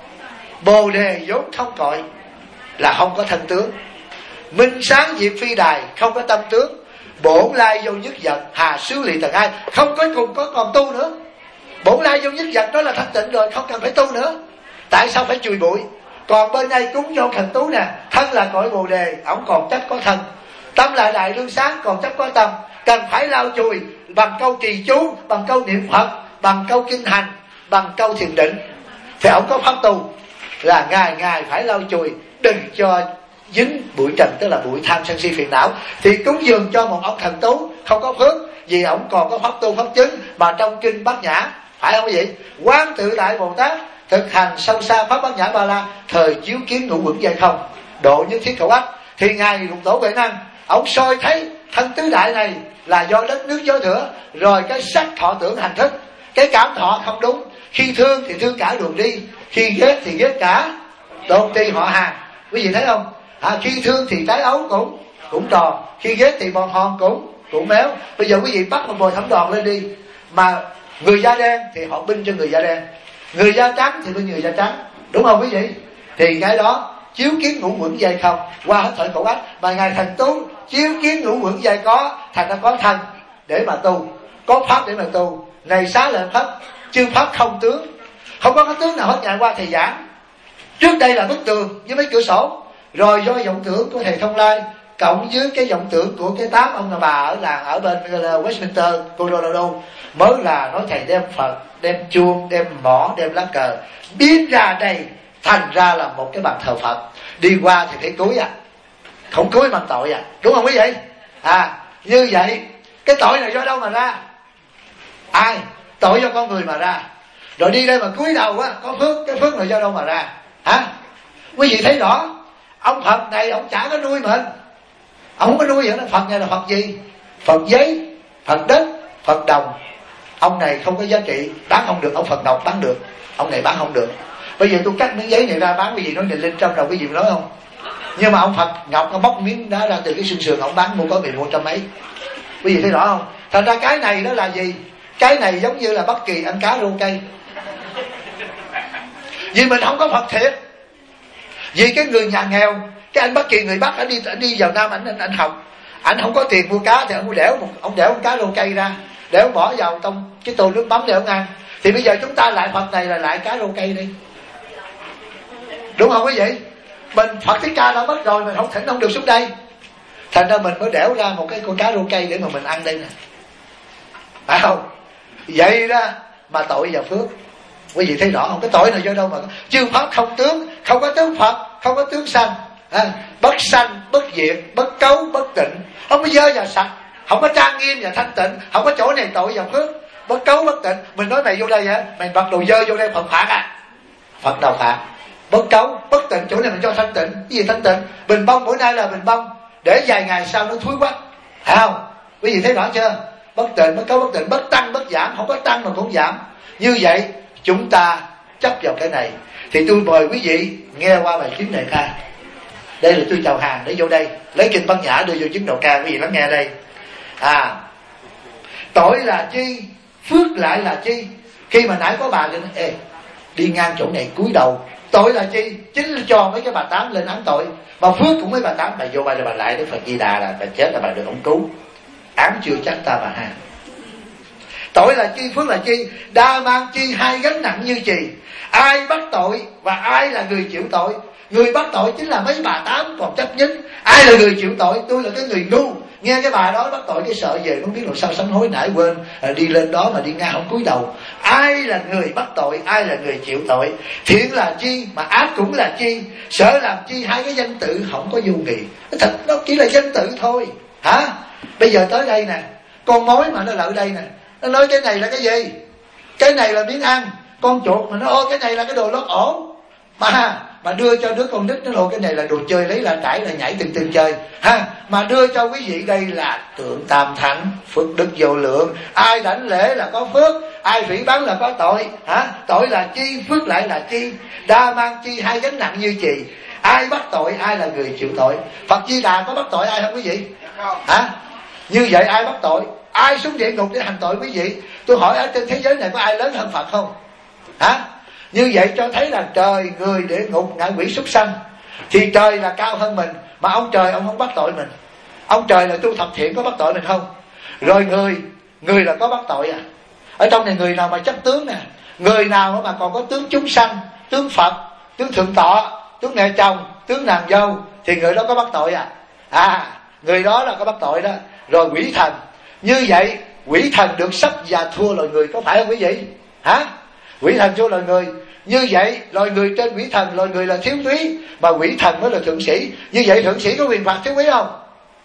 Bồ đề vốn không cội, là không có thân tướng. Minh sáng diệt phi đài, không có tâm tướng. Bổn lai vô nhất vật, hà xứ lì tầng 2. Không có cùng có còn tu nữa. Bổn lai vô nhất vật đó là thanh tịnh rồi, không cần phải tu nữa. Tại sao phải chùi bụi? Còn bên đây cúng cho thần tú nè, thân là cõi bồ đề, ổng còn trách có thân. Tâm là đại lương sáng, còn trách có tâm. Cần phải lau chùi bằng câu trì chú, bằng câu niệm Phật, bằng câu kinh hành, bằng câu thiền định. Thì ổng có pháp tu là ngày phải lau chùi, đừng cho dính bụi trần, tức là bụi tham sân si phiền não. Thì cúng dường cho một ông thần tú không có phước, vì ổng còn có pháp tu pháp chứng. Mà trong kinh Bát Nhã, phải không quý vị? Quán tự đại Bồ Tát thực hành sâu xa pháp Bát Nhã Ba La, thời chiếu kiến ngũ quẩn giai không, độ nhất thiết khẩu ách. Thì ngài Lục Tổ Huệ Năng, ổng soi thấy thân tứ đại này là do đất nước gió lửa, rồi cái sắc thọ tưởng hành thức, cái cảm thọ không đúng. Khi thương thì thương cả đường đi, khi ghét thì ghét cả tôn ti họ hàng. Quý vị thấy không? Khi thương thì trái ấu cũng đòn, khi ghét thì bòn hòn cũng méo. Bây giờ quý vị bắt một bồi thẩm đoàn lên đi, mà người da đen thì họ binh cho người da đen, người da trắng thì binh người da trắng, đúng không quý vị? Thì cái đó chiếu kiến ngũ quẩn giai không, qua hết thời khẩu ách. Mà ngài thần tú chiếu kiến ngũ quẩn giai có, thành ra có thân để mà tu, có pháp để mà tu. Này xá lợi Phất, chư pháp không tướng, không có cái tướng nào hết. Ngày qua thầy giảng, trước đây là bức tường với mấy cửa sổ, rồi do vọng tưởng của thầy Thông Lai cộng với cái vọng tưởng của cái 8 ông bà ở làng ở bên Westminster, Colorado, mới là nói thầy đem Phật, đem chuông, đem mõ, đem lá cờ biến ra đây, thành ra là một cái bàn thờ Phật. Đi qua thì phải cúi không cúi bằng tội đúng không quý vị? Như vậy cái tội này do đâu mà ra? Ai? Tội do con người mà ra. Rồi đi đây mà cúi đầu có phước, cái phước này do đâu mà ra? Quý vị thấy rõ, ông Phật này ông chả có nuôi mình, ông không có nuôi vậy. Phật này là Phật gì? Phật giấy, Phật đất, Phật đồng. Ông này không có giá trị, bán không được. Ông Phật ngọc bán được, ông này bán không được. Bây giờ tôi cắt miếng giấy này ra bán, quý vị nói nhìn lên trong đầu quý vị nói không? Nhưng mà ông Phật ngọc nó bóc miếng đá ra từ cái xương sườn, ông bán mua có 100 mấy. Quý vị thấy rõ không? Thành ra cái này đó là gì? Cái này giống như là bất kỳ ăn cá rô cây, vì mình không có Phật thiệt. Vì cái người nhà nghèo, cái anh bất kỳ người Bắc, anh đi vào Nam, anh học, anh không có tiền mua cá thì ông đẽo một cá rô cây ra để ông bỏ vào trong cái tô nước mắm để ông ăn. Thì bây giờ chúng ta lại Phật này là lại cá rô cây đi, đúng không quý vị? Mình Phật Thích Ca đã mất rồi, mình không thỉnh không được xuống đây, thành ra mình mới đẽo ra một cái con cá rô cây để mà mình ăn đây nè, phải không? Vậy đó mà tội và phước, quý vị thấy rõ không? Cái tội này do đâu mà chư pháp không tướng, không có tướng Phật, không có tướng sanh, bất sanh, bất diệt, bất cấu, bất tịnh, không có dơ và sạch, không có trang nghiêm và thanh tịnh, không có chỗ này tội và phước. Bất cấu bất tịnh, mình nói mày vô đây mày mặc đồ dơ vô đây Phật phạt Phật nào phạt? Bất cấu bất tịnh, chỗ này mình cho thanh tịnh. Cái gì thanh tịnh? Bình bông bữa nay là bình bông, để vài ngày sau nó thúi quá, phải không? Quý vị thấy rõ chưa? Bất tịnh, bất cấu bất tịnh, bất tăng bất giảm, không có tăng mà cũng giảm. Như vậy chúng ta chấp vào cái này. Thì tôi mời quý vị nghe qua bài kinh này ca. Đây là tôi chào hàng để vô đây, lấy kinh Bát Nhã đưa vô chứng độ ca, quý vị lắng nghe đây. Tội là chi, phước lại là chi? Khi mà nãy có bà lên đi ngang chỗ này cúi đầu, tội là chi? Chính là cho mấy cái bà tám lên án tội. Mà phước cũng mấy bà tám, bà vô bà là bà lại Đức Phật Di Đà là bà chết là bà được ông cứu. Án chưa chắc ta bà ha. Tội là chi, phước là chi? Đa mang chi, hai gánh nặng như chì. Ai bắt tội và ai là người chịu tội? Người bắt tội chính là mấy bà tám còn chấp nhính. Ai là người chịu tội? Tôi là cái người ngu. Nghe cái bà đó bắt tội cái sợ về không biết làm sao sám hối nãy quên, đi lên đó mà đi ngang không cúi đầu. Ai là người bắt tội, ai là người chịu tội? Thiện là chi mà ác cũng là chi? Sợ làm chi hai cái danh tự không có vô nghị. Thật nó chỉ là danh tự thôi hả? Bây giờ tới đây nè, con mối mà nó lại đây nè, nó nói cái này là cái gì? Cái này là miếng ăn. Con chuột mà nó cái này là cái đồ lót ổ. Mà mà đưa cho đứa con nít nó lô cái này là đồ chơi, lấy là trải là nhảy từng chơi ha, mà đưa cho quý vị đây là tượng Tam Thánh, phước đức vô lượng. Ai đảnh lễ là có phước, ai phỉ báng là có tội hả? Tội là chi, phước lại là chi, đa mang chi hai gánh nặng như chì. Ai bắt tội ai là người chịu tội. Phật Di Đà có bắt tội ai không quý vị hả? Như vậy ai bắt tội, ai xuống địa ngục để hành tội quý vị? Tôi hỏi ở trên thế giới này có ai lớn hơn Phật không hả? Như vậy cho thấy là trời, người, địa ngục, ngạ quỷ, súc sanh thì trời là cao hơn mình, mà ông trời ông không bắt tội mình. Ông trời là tu thập thiện có bắt tội mình không? Rồi người là có bắt tội à? Ở trong này người nào mà chấp tướng nè, người nào mà còn có tướng chúng sanh, tướng Phật, tướng thượng tọa, tướng mẹ chồng, tướng nàng dâu thì người đó có bắt tội à? Người đó là có bắt tội đó. Rồi quỷ thần, như vậy quỷ thần được sắp và thua loài người, có phải không quý vị hả? Quỷ thần thua loài người, như vậy loài người trên quỷ thần, loài người là thiếu quý mà quỷ thần mới là thượng sĩ. Như vậy thượng sĩ có quyền phạt thiếu quý không?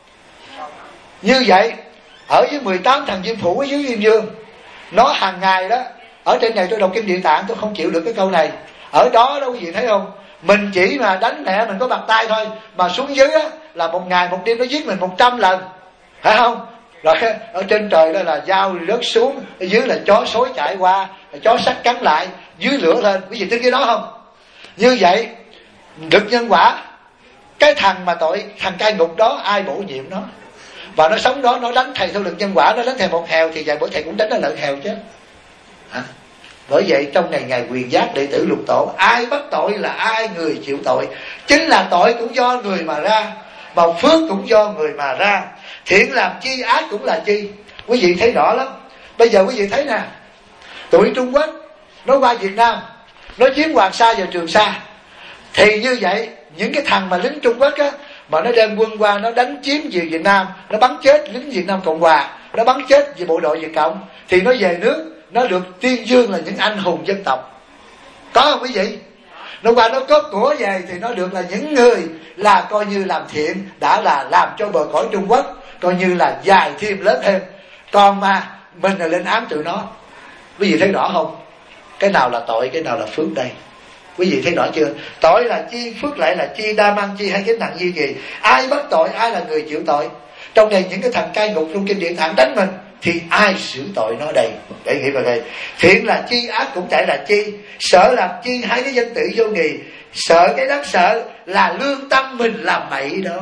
Như vậy ở với 18 thằng Diêm Phủ ở dưới Diêm Dương, nó hàng ngày đó, ở trên này tôi đọc Kinh Địa Tạng tôi không chịu được cái câu này. Ở đó đâu quý vị thấy không, mình chỉ mà đánh mẹ mình có bạc tay thôi, mà xuống dưới á là một ngày một đêm nó giết mình 100 lần, phải không? Rồi ở trên trời đó là dao rớt xuống, ở dưới là chó sói chạy qua, chó sắt cắn lại, dưới lửa lên. Quý vị tin cái đó không? Như vậy được nhân quả. Cái thằng mà tội, thằng cai ngục đó ai bổ nhiệm nó, và nó sống đó, nó đánh thầy theo lực nhân quả, nó đánh thầy một hèo thì vài bữa thầy cũng đánh nó lợn hèo chứ hả? Bởi vậy trong này ngài Quyền Giác đệ tử lục tổ, ai bắt tội là ai người chịu tội. Chính là tội cũng do người mà ra, mà phước cũng do người mà ra. Thiện làm chi ác cũng là chi. Quý vị thấy rõ lắm. Bây giờ quý vị thấy nè, tụi Trung Quốc nó qua Việt Nam, nó chiếm Hoàng Sa và Trường Sa, thì như vậy những cái thằng mà lính Trung Quốc á, mà nó đem quân qua, nó đánh chiếm về Việt Nam, nó bắn chết lính Việt Nam Cộng Hòa, nó bắn chết về bộ đội Việt Cộng, thì nó về nước nó được tuyên dương là những anh hùng dân tộc, có không quý vị? Nó qua nó cướp của về thì nó được là những người là coi như làm thiện, đã là làm cho bờ cõi Trung Quốc coi như là dài thêm lớn thêm. Còn mà mình là lên ám tụi nó. Quý vị thấy rõ không? Cái nào là tội, cái nào là phước đây? Quý vị thấy rõ chưa? Tội là chi, phước lại là chi, đa mang chi hay gánh nặng như gì? Ai bắt tội ai là người chịu tội? Trong này những cái thằng cai ngục trong Kinh Địa Tạng đánh mình thì ai xử tội nó đây? Để nghĩ vào đây. Thiện là chi, ác cũng chạy là chi. Sợ làm chi, hai cái danh tự vô nghị. Sợ cái đáng sợ là lương tâm mình làm bậy đó.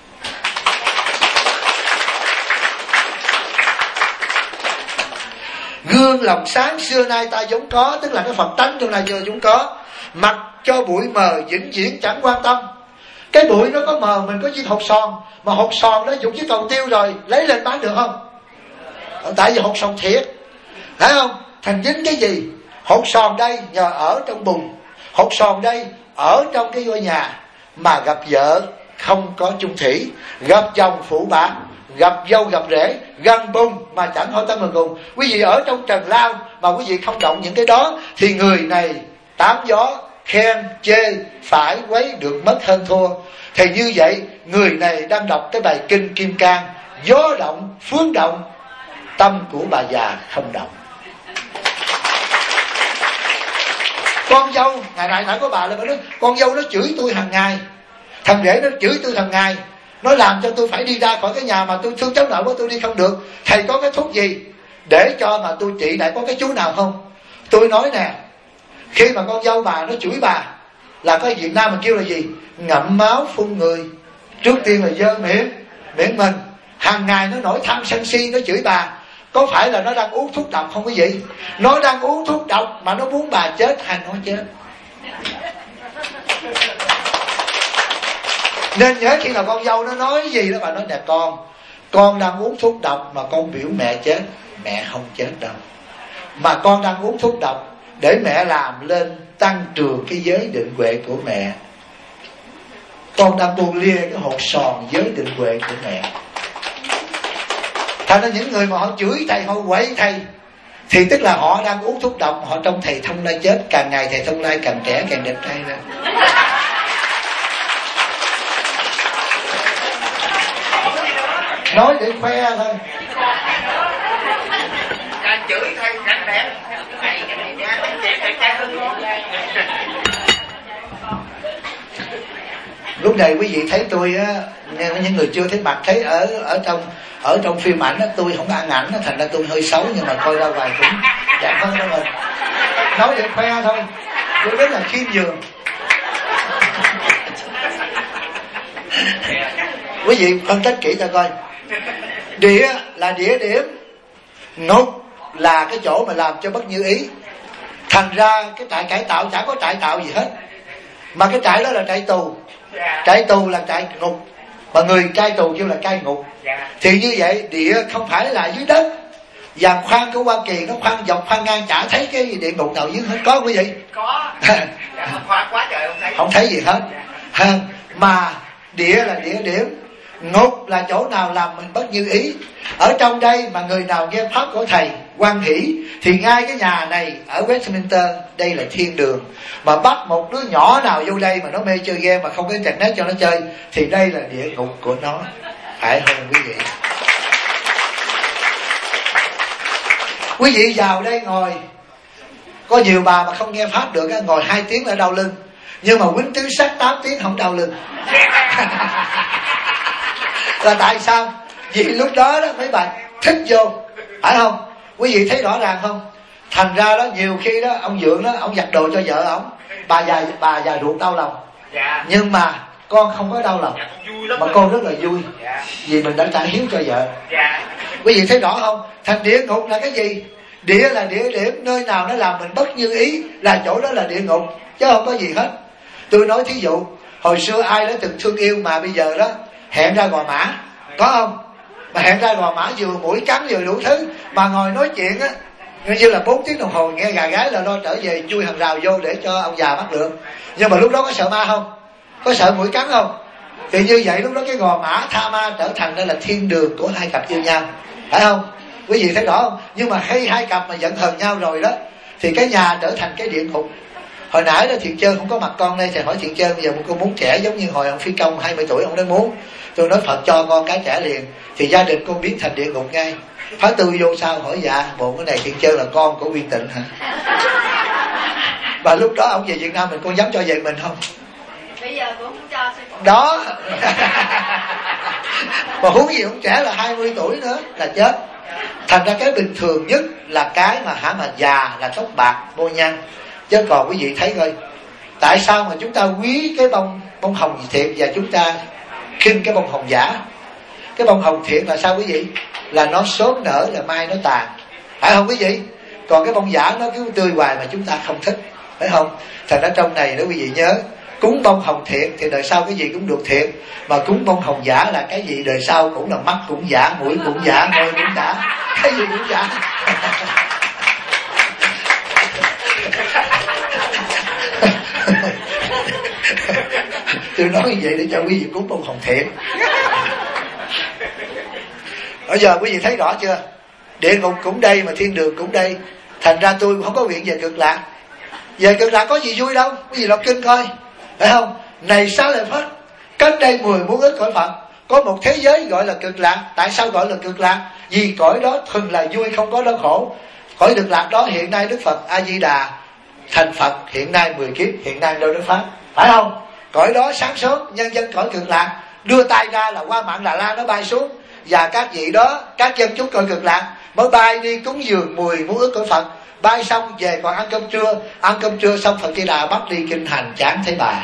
Gương lòng sáng xưa nay ta vốn có, tức là cái Phật tánh trong này giờ vốn có. Mặc cho bụi mờ vĩnh viễn chẳng quan tâm. Cái bụi nó có mờ, mình có chiếc hột sòn, mà hột sòn nó dùng chiếc cầu tiêu rồi, lấy lên bán được không? Tại vì hột sòn thiệt, thấy không? Thành dính cái gì? Hột sòn đây nhờ ở trong bùn, hột sòn đây ở trong cái ngôi nhà, mà gặp vợ không có chung thủy, gặp chồng phụ bạc, gặp dâu gặp rể, gần bùng mà chẳng hỏi tâm mà cùng. Quý vị ở trong trần lao mà quý vị không động những cái đó thì người này tám gió khen chê phải quấy được mất hơn thua. Thì như vậy người này đang đọc cái bài kinh Kim Cang, gió động phương động, tâm của bà già không động. Con dâu ngày này nãy có bà là bà nói con dâu nó chửi tôi hàng ngày, thằng rể nó chửi tôi hàng ngày, nó làm cho tôi phải đi ra khỏi cái nhà, mà tôi thương cháu nội của tôi đi không được. Thầy có cái thuốc gì để cho mà tôi trị lại, có cái chú nào không? Tôi nói nè, khi mà con dâu bà nó chửi bà là có Việt Nam mình kêu là gì? Ngậm máu phun người. Trước tiên là dơ miệng mình. Hàng ngày nó nổi tham sân si, nó chửi bà. Có phải là nó đang uống thuốc độc không quý vị? Nó đang uống thuốc độc mà nó muốn bà chết hay nó chết. Nên nhớ khi nào con dâu nó nói gì đó, bà nói nè con đang uống thuốc độc mà con biểu mẹ chết. Mẹ không chết đâu, mà con đang uống thuốc độc để mẹ làm lên tăng trưởng cái giới định huệ của mẹ. Con đang buông lia cái hột sòn giới định huệ của mẹ. Thành ra những người mà họ chửi thầy, họ quậy thầy, thì tức là họ đang uống thuốc độc. Họ trong thầy Thông Lai chết, càng ngày thầy Thông Lai càng trẻ càng đẹp trai ra. Nói để khoe thôi. Càng chửi thầy càng đẹp. Lúc này quý vị thấy tôi á, những người chưa thấy mặt thấy ở trong phim ảnh á, tôi không ăn ảnh, thành ra tôi hơi xấu, nhưng mà coi ra ngoài cũng đẹp hơn đó mình. Nói để khoe thôi, tôi rất là khiêm nhường. Quý vị phân tích kỹ cho coi. Địa là địa điểm, ngục là cái chỗ mà làm cho bất như ý. Thành ra cái trại cải tạo chả có trại tạo gì hết, mà cái trại đó là trại tù. Trại tù là trại ngục, mà người cai tù kêu là cai ngục. Thì như vậy địa không phải là dưới đất. Giàn khoan của Hoa Kỳ nó khoan dọc khoan ngang, chả thấy cái địa ngục nào dưới hết, có không quý vị? Có. Khoan quá trời không thấy. Không thấy gì hết. Mà địa là địa điểm, ngục là chỗ nào làm mình bất như ý. Ở trong đây mà người nào nghe pháp của thầy hoan hỷ thì ngay cái nhà này ở Westminster đây là thiên đường. Mà bắt một đứa nhỏ nào vô đây mà nó mê chơi game mà không có internet cho nó chơi thì đây là địa ngục của nó. Phải không quý vị? Quý vị vào đây ngồi, có nhiều bà mà không nghe pháp được ngồi 2 tiếng là đau lưng, nhưng mà quýnh tứ sắc 8 tiếng không đau lưng. Là tại sao? Vì lúc đó mấy bà thích vô, phải không? Quý vị thấy rõ ràng không? Thành ra đó nhiều khi đó ông Dượng đó, ông giặt đồ cho vợ ổng, bà già ruột đau lòng. Nhưng mà con không có đau lòng, mà con rất là vui, vì mình đã trả hiếu cho vợ. Quý vị thấy rõ không? Thành địa ngục là cái gì? Địa là địa điểm, nơi nào nó làm mình bất như ý là chỗ đó là địa ngục, chứ không có gì hết. Tôi nói thí dụ, hồi xưa ai đã từng thương yêu mà bây giờ đó hẹn ra Gò Mã, có không? Mà hẹn ra Gò Mã vừa mũi cắn vừa đủ thứ, mà ngồi nói chuyện á như là 4 tiếng đồng hồ, nghe gà gái là lo trở về chui hàng rào vô để cho ông già bắt được. Nhưng mà lúc đó có sợ ma không? Có sợ mũi cắn không? Thì như vậy lúc đó cái Gò Mã Tha Ma trở thành đây là thiên đường của hai cặp yêu nhau, phải không? Quý vị thấy rõ không? Nhưng mà khi hai cặp mà giận hờn nhau rồi đó thì cái nhà trở thành cái địa ngục. Hồi nãy đó Thiện Trơn không có mặt con đây, thầy hỏi Thiện Trơn bây giờ con muốn trẻ giống như hồi ông Phi Công 20 tuổi ông nói muốn. Tôi nói Phật cho con cái trẻ liền, thì gia đình con biến thành địa ngục ngay. Phá Tư vô sao hỏi dạ, bộ cái này Thiện Trơn là con của Uyên Tịnh hả? Và lúc đó ông về Việt Nam mình con dám cho về mình không? Bây giờ cũng không cho đó. Mà huống gì ông trẻ là 20 tuổi nữa là chết. Thành ra cái bình thường nhất là cái mà già là tóc bạc bôi nhăn. Chứ còn quý vị thấy coi, tại sao mà chúng ta quý cái bông hồng thiện và chúng ta khinh cái bông hồng giả? Cái bông hồng thiện là sao quý vị? Là nó sớm nở là mai nó tàn, phải không quý vị? Còn cái bông giả nó cứ tươi hoài mà chúng ta không thích, phải không? Thành ra trong này đó quý vị nhớ, cúng bông hồng thiện thì đời sau cái gì cũng được thiện, mà cúng bông hồng giả là cái gì đời sau cũng là mắt cũng giả, mũi cũng giả, môi cũng giả, cái gì cũng giả. Tôi nói như vậy để cho quý vị cúng bông hồng thiện. Bây giờ quý vị thấy rõ chưa? Địa ngục cũng đây mà thiên đường cũng đây. Thành ra tôi không có nguyện về cực lạc. Về cực lạc có gì vui đâu, quý vị đọc kinh coi, phải không? Này Xá Lợi Phất, cách đây 10 muôn ức cõi Phật có một thế giới gọi là cực lạc. Tại sao gọi là cực lạc? Vì cõi đó thuần là vui, không có đau khổ. Cõi cực lạc đó hiện nay Đức Phật A Di Đà thành Phật hiện nay 10 kiếp, hiện nay đâu Đức Pháp, phải không? Cõi đó sáng sớm nhân dân cõi cực lạc đưa tay ra là qua mạng Đà La nó bay xuống, và các vị đó, các dân chúng cõi cực lạc mới bay đi cúng dường 10 muôn ức cõi Phật. Bay xong về còn ăn cơm trưa xong Phật Di Đà bắt đi kinh hành, chán thấy bà.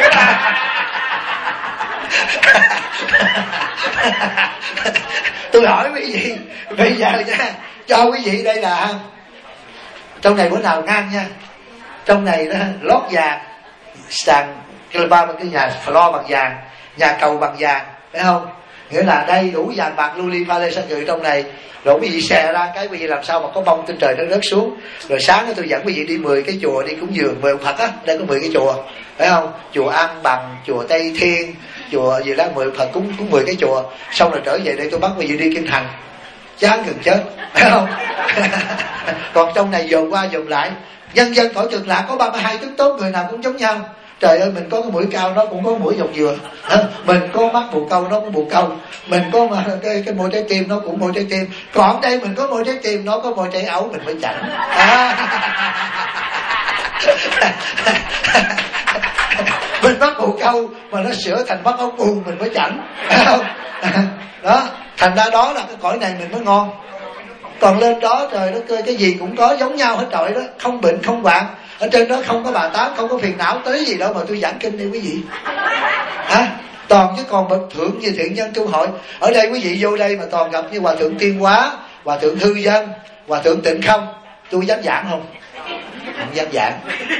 Tôi hỏi quý vị bây giờ nha, cho quý vị đây là trong này bữa nào ngang nha, trong này đó lót vàng, sàn ba cái nhà floor bằng vàng, nhà cầu bằng vàng, phải không? Nghĩa là đây đủ vàng bạc lưu ly pha lê sang người trong này. Rồi quý vị xè ra cái quý vị làm sao mà có bông trên trời nó rớt xuống. Rồi sáng đó tôi dẫn quý vị đi 10 cái chùa đi cúng dường 10 ông Phật á, đây có 10 cái chùa, phải không? Chùa An Bằng, chùa Tây Thiên, chùa gì đó 10 Phật cúng 10 cái chùa. Xong rồi trở về đây tôi bắt quý vị đi kinh hành, chán gần chết, phải không? Còn trong này dồn qua dồn lại, nhân dân cõi cực lạc có 32 tướng tốt, người nào cũng giống nhau. Trời ơi, mình có cái mũi cao nó cũng có mũi dọc dừa, mình có mắt bồ câu nó cũng bồ câu, mình có mà cái môi trái tim nó cũng môi trái tim, còn đây mình có môi trái tim nó có môi trái ấu, mình mới chảnh. Mình bắt bồ câu mà nó sửa thành bắt ốc buông mình mới chảnh, không? Đó, thành ra đó là cái cõi này mình mới ngon. Còn lên đó trời đất ơi, cái gì cũng có giống nhau hết trọi đó, không bệnh không hoạn. Ở trên đó không có bà tám, không có phiền não tới gì đâu mà tôi giảng kinh đi quý vị. Hả? Toàn chứ còn bậc thượng như thiện nhân tu hội. Ở đây quý vị vô đây mà toàn gặp như hòa thượng Tiên Hóa, hòa thượng Thư Dân, hòa thượng Tịnh Không. Tôi dám giảng không? Không dám giảng.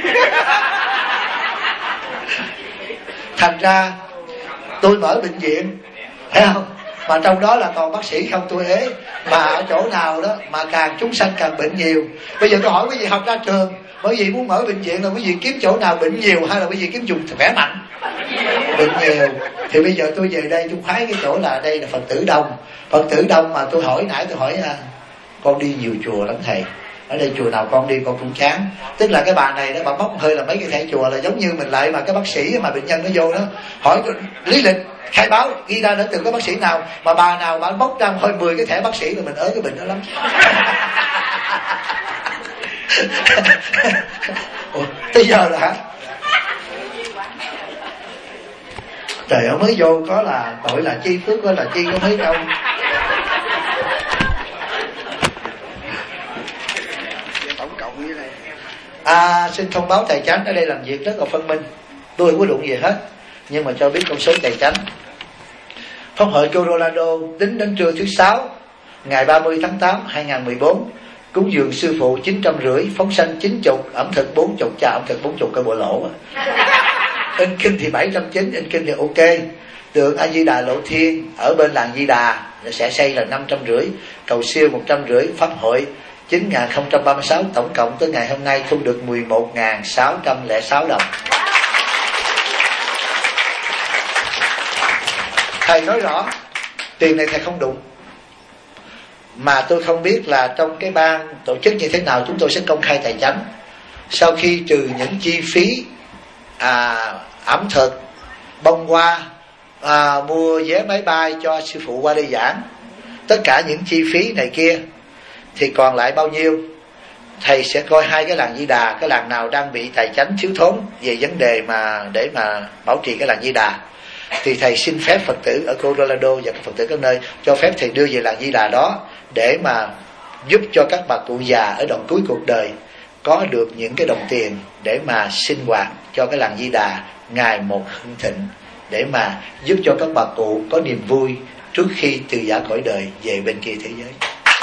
Thành ra tôi mở bệnh viện, thấy không? Mà trong đó là toàn bác sĩ không, tôi ế. Mà ở chỗ nào đó mà càng chúng sanh càng bệnh nhiều. Bây giờ tôi hỏi quý vị học ra trường, bởi vì muốn mở bệnh viện là quý vị kiếm chỗ nào bệnh nhiều hay là quý vị kiếm dùng khỏe mạnh? Bệnh nhiều. Thì bây giờ tôi về đây tôi khoái cái chỗ là đây là Phật tử đông. Phật tử đông mà tôi hỏi nãy tôi hỏi con đi nhiều chùa lắm thầy, ở đây chùa nào con đi con cũng chán. Tức là cái bà này đó, bà bóc hơi là mấy cái thẻ chùa là giống như mình lại mà cái bác sĩ mà bệnh nhân nó vô đó hỏi lý lịch khai báo ghi ra đến từng cái bác sĩ nào, mà bà nào bà bóc ra hơi 10 cái thẻ bác sĩ là mình ớ cái bệnh đó lắm. Ủa, tới giờ là hả? Trời ơi, mới vô có là tội là chi, phước có là chi, có mấy câu. Xin thông báo tài chánh ở đây làm việc rất là phân minh, tôi không có đụng gì hết, nhưng mà cho biết con số tài chánh. Pháp hội Colorado tính đến trưa thứ 6 ngày 30 tháng 8 2014, cúng dường sư phụ 950, phóng sanh 90, ẩm thực 40, ẩm thực 40 cái bộ lỗ. In kinh thì 790, in kinh thì ok. Tượng A Di Đà Lộ Thiên ở bên làng Di Đà sẽ xây là 550, cầu siêu 150, pháp hội 9.036, tổng cộng tới ngày hôm nay thu được 11.606 đồng. Thầy nói rõ tiền này thầy không đụng, mà tôi không biết là trong cái ban tổ chức như thế nào, chúng tôi sẽ công khai tài chánh. Sau khi trừ những chi phí ẩm thực, bông hoa, mua vé máy bay cho sư phụ qua đây giảng, tất cả những chi phí này kia thì còn lại bao nhiêu, thầy sẽ coi hai cái làng Di Đà, cái làng nào đang bị tài chánh thiếu thốn về vấn đề mà để mà bảo trì cái làng Di Đà, thì thầy xin phép Phật tử ở Colorado và Phật tử các nơi cho phép thầy đưa về làng Di Đà đó để mà giúp cho các bà cụ già ở đoạn cuối cuộc đời có được những cái đồng tiền để mà sinh hoạt cho cái làng Di Đà ngày một hưng thịnh, để mà giúp cho các bà cụ có niềm vui trước khi từ giã cõi đời về bên kia thế giới.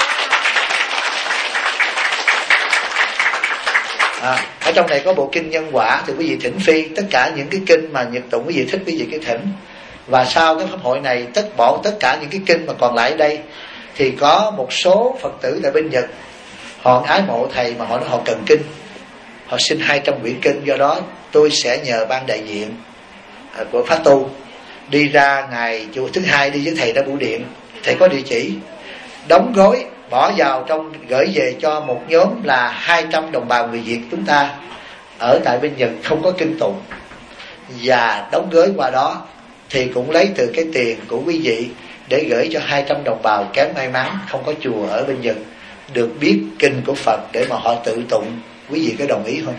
Ở trong này có bộ kinh Nhân Quả thì quý vị thỉnh phi, tất cả những cái kinh mà Nhật tụng quý vị thích quý vị cái thỉnh. Và sau cái pháp hội này bỏ tất cả những cái kinh mà còn lại ở đây, thì có một số Phật tử tại bên Nhật họ ái mộ thầy mà họ nói họ cần kinh, họ xin 200 quyển kinh. Do đó tôi sẽ nhờ ban đại diện của Pháp Tu đi ra ngày chủ thứ hai đi với thầy ra bưu điện, thầy có địa chỉ, đóng gói bỏ vào trong, gửi về cho một nhóm là 200 đồng bào người Việt chúng ta ở tại bên Nhật không có kinh tụng, và đóng gói qua đó thì cũng lấy từ cái tiền của quý vị để gửi cho 200 đồng bào kém may mắn không có chùa ở bên Nhật được biết kinh của Phật để mà họ tự tụng. Quý vị có đồng ý không?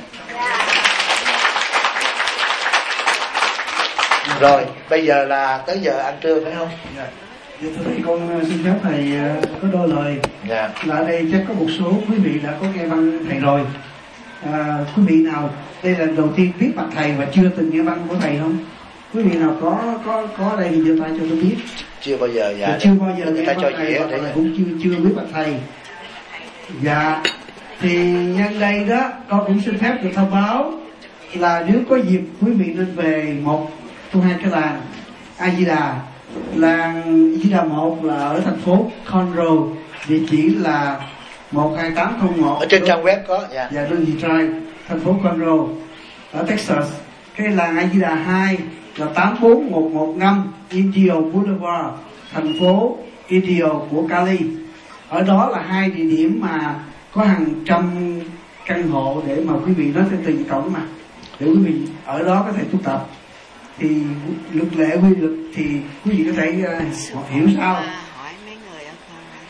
Rồi bây giờ là tới giờ ăn trưa phải không? Thưa thầy, con xin phép thầy có đôi lời. Là ở đây chắc có một số quý vị đã có nghe văn thầy rồi. Quý vị nào đây là đầu tiên biết mặt thầy và chưa từng nghe văn của thầy không? Quý vị nào có ở đây thì giơ tay cho tôi biết. Chưa bao giờ, dạ. Chưa bao giờ nghe văn thầy hoặc là cũng chưa biết mặt thầy. Dạ. Thì nhân đây đó con cũng xin phép được thông báo là nếu có dịp quý vị nên về một trong hai cái làng A Di Đà. Làng Di Đà 1 là ở thành phố Conroe, địa chỉ là 12801 ở trên trang web có. Dạ, đơn vị Drive, thành phố Conroe ở Texas. Cái làng A Di Đà 2 là 84115 Indio Boulevard, thành phố Indio của Cali. Ở đó là hai địa điểm mà có hàng trăm căn hộ để mà quý vị nói theo từng cổng mà để quý vị ở đó có thể tu tập. Thì luật lệ quy luật thì quý vị có thể hiểu sao?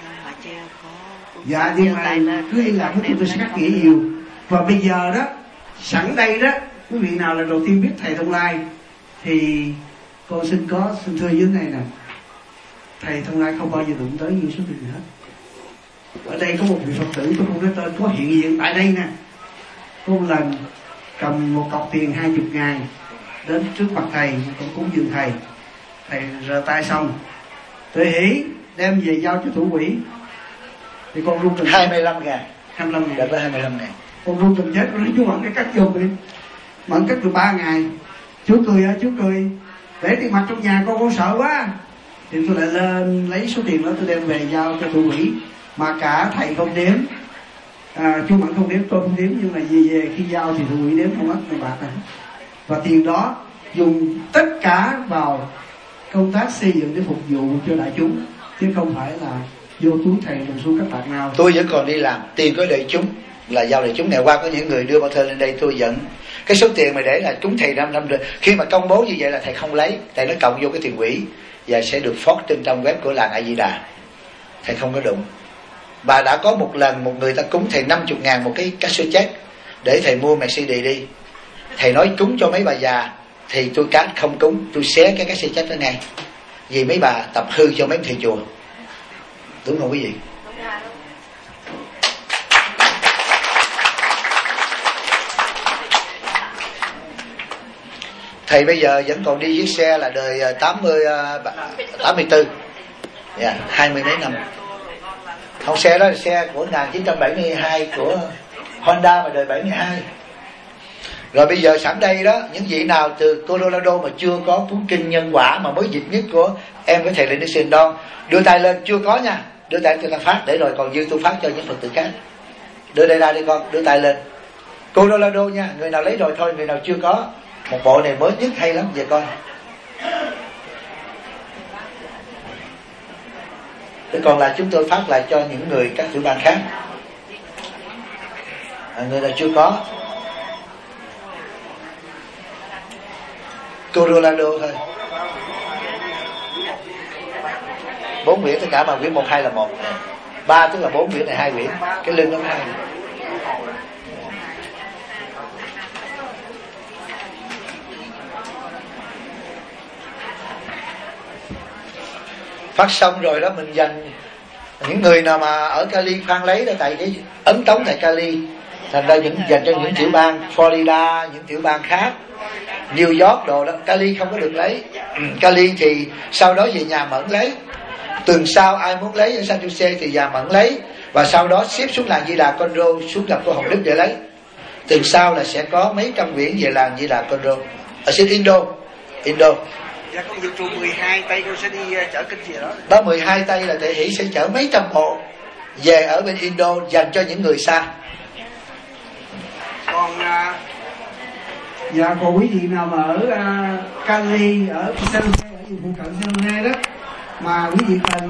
Dạ, nhưng mà cứ liên lạc với tôi sẽ cắt nghĩa nhiều. Và bây giờ đó Sẵn đây đó, quý vị nào là đầu tiên biết thầy Thông Lai thì con xin thưa dưới này nè, thầy Thông Lai không bao giờ đụng tới những số tiền gì hết. Ở đây có một vị Phật tử tôi không nói tên có hiện diện tại đây nè. Có một lần cầm một cọc tiền 20.000 đến trước mặt thầy, con cúng dường thầy. Thầy rờ tay xong, tôi hỉ đem về giao cho thủ quỹ. Thì con run tình 25.000. 25.000. Được đó 25.000. Con run tình chết, con nói chú Mẫn cái cắt giùm đi. Mẫn cắt được 3 ngày. Chú cười, để tiền mặt trong nhà con sợ quá. Thì tôi lại lên lấy số tiền đó tôi đem về giao cho thủ quỹ. Mà cả thầy không đếm, chú Mẫn không đếm, tôi không đếm, nhưng mà về khi giao thì thủ quỹ đếm không mất người bạc này. Và tiền đó dùng tất cả vào công tác xây dựng để phục vụ cho đại chúng, chứ không phải là vô túi thầy đồng xu các bạn nào. Tôi vẫn còn đi làm, tiền của đại chúng là giao đại chúng. Ngày qua có những người đưa bao thơ lên đây, tôi dẫn cái số tiền mà để là chúng thầy 5 năm rồi. Khi mà công bố như vậy là thầy không lấy, thầy nó cộng vô cái tiền quỹ và sẽ được post trên trang web của làng A Di Đà. Thầy không có đụng. Và đã có một lần một người ta cúng thầy 50.000 một cái cassette để thầy mua Mercedes đi. Thầy nói cúng cho mấy bà già thì tôi không cúng, tôi xé cái cassette đó ngay, vì mấy bà tập hư cho mấy thầy chùa. Đúng không quý vị? Thầy bây giờ vẫn còn đi với xe là đời 84, 20 mấy năm. Không, xe đó là xe của 1972 của Honda mà đời 72. Rồi bây giờ sẵn đây đó, những vị nào từ Colorado mà chưa có cuốn kinh Nhân Quả mà mới dịch nhất của em với thầy Lê Đức Sinh Don, đưa tay lên. Chưa có nha, đưa tay cho ta phát, để rồi còn dư tôi phát cho những Phật tử khác. Đưa đây ra đi con, đưa tay lên. Colorado nha, người nào lấy rồi thôi, người nào chưa có. Một bộ này mới nhất hay lắm, về coi. Thế còn là chúng tôi phát lại cho những người các tiểu bang khác. Người nào chưa có, Colorado thôi. 4 quyển tất cả, mà quyển 1, 2 là 1, 3 tức là 4 quyển này 2 quyển. Cái lưng nó 2. Phát xong rồi đó, mình dành những người nào mà ở Cali khoan lấy đó, tại cái ấn tống tại Cali, thành ra dành cho những tiểu bang Florida, những tiểu bang khác, New York đồ đó. Cali không có được lấy. Cali thì sau đó về nhà Mẫn lấy. Tuần sau ai muốn lấy ở San Jose thì nhà Mẫn lấy, và sau đó ship xuống làng Di Đà Conro, xuống gặp cô Hồng Đức để lấy. Tuần sau là sẽ có mấy trăm quyển về làng Di Đà Conro ở xứ Indo. Dạ, con dự trù 12 tay con sẽ đi chở kinh gì đó. Đó 12 tay là Thầy Hỷ sẽ chở mấy trăm bộ về ở bên Indo dành cho những người xa. Còn dạ, còn quý vị nào mà ở Cali, ở San Jose, ở vùng phụ cận San Jose đó, mà quý vị cần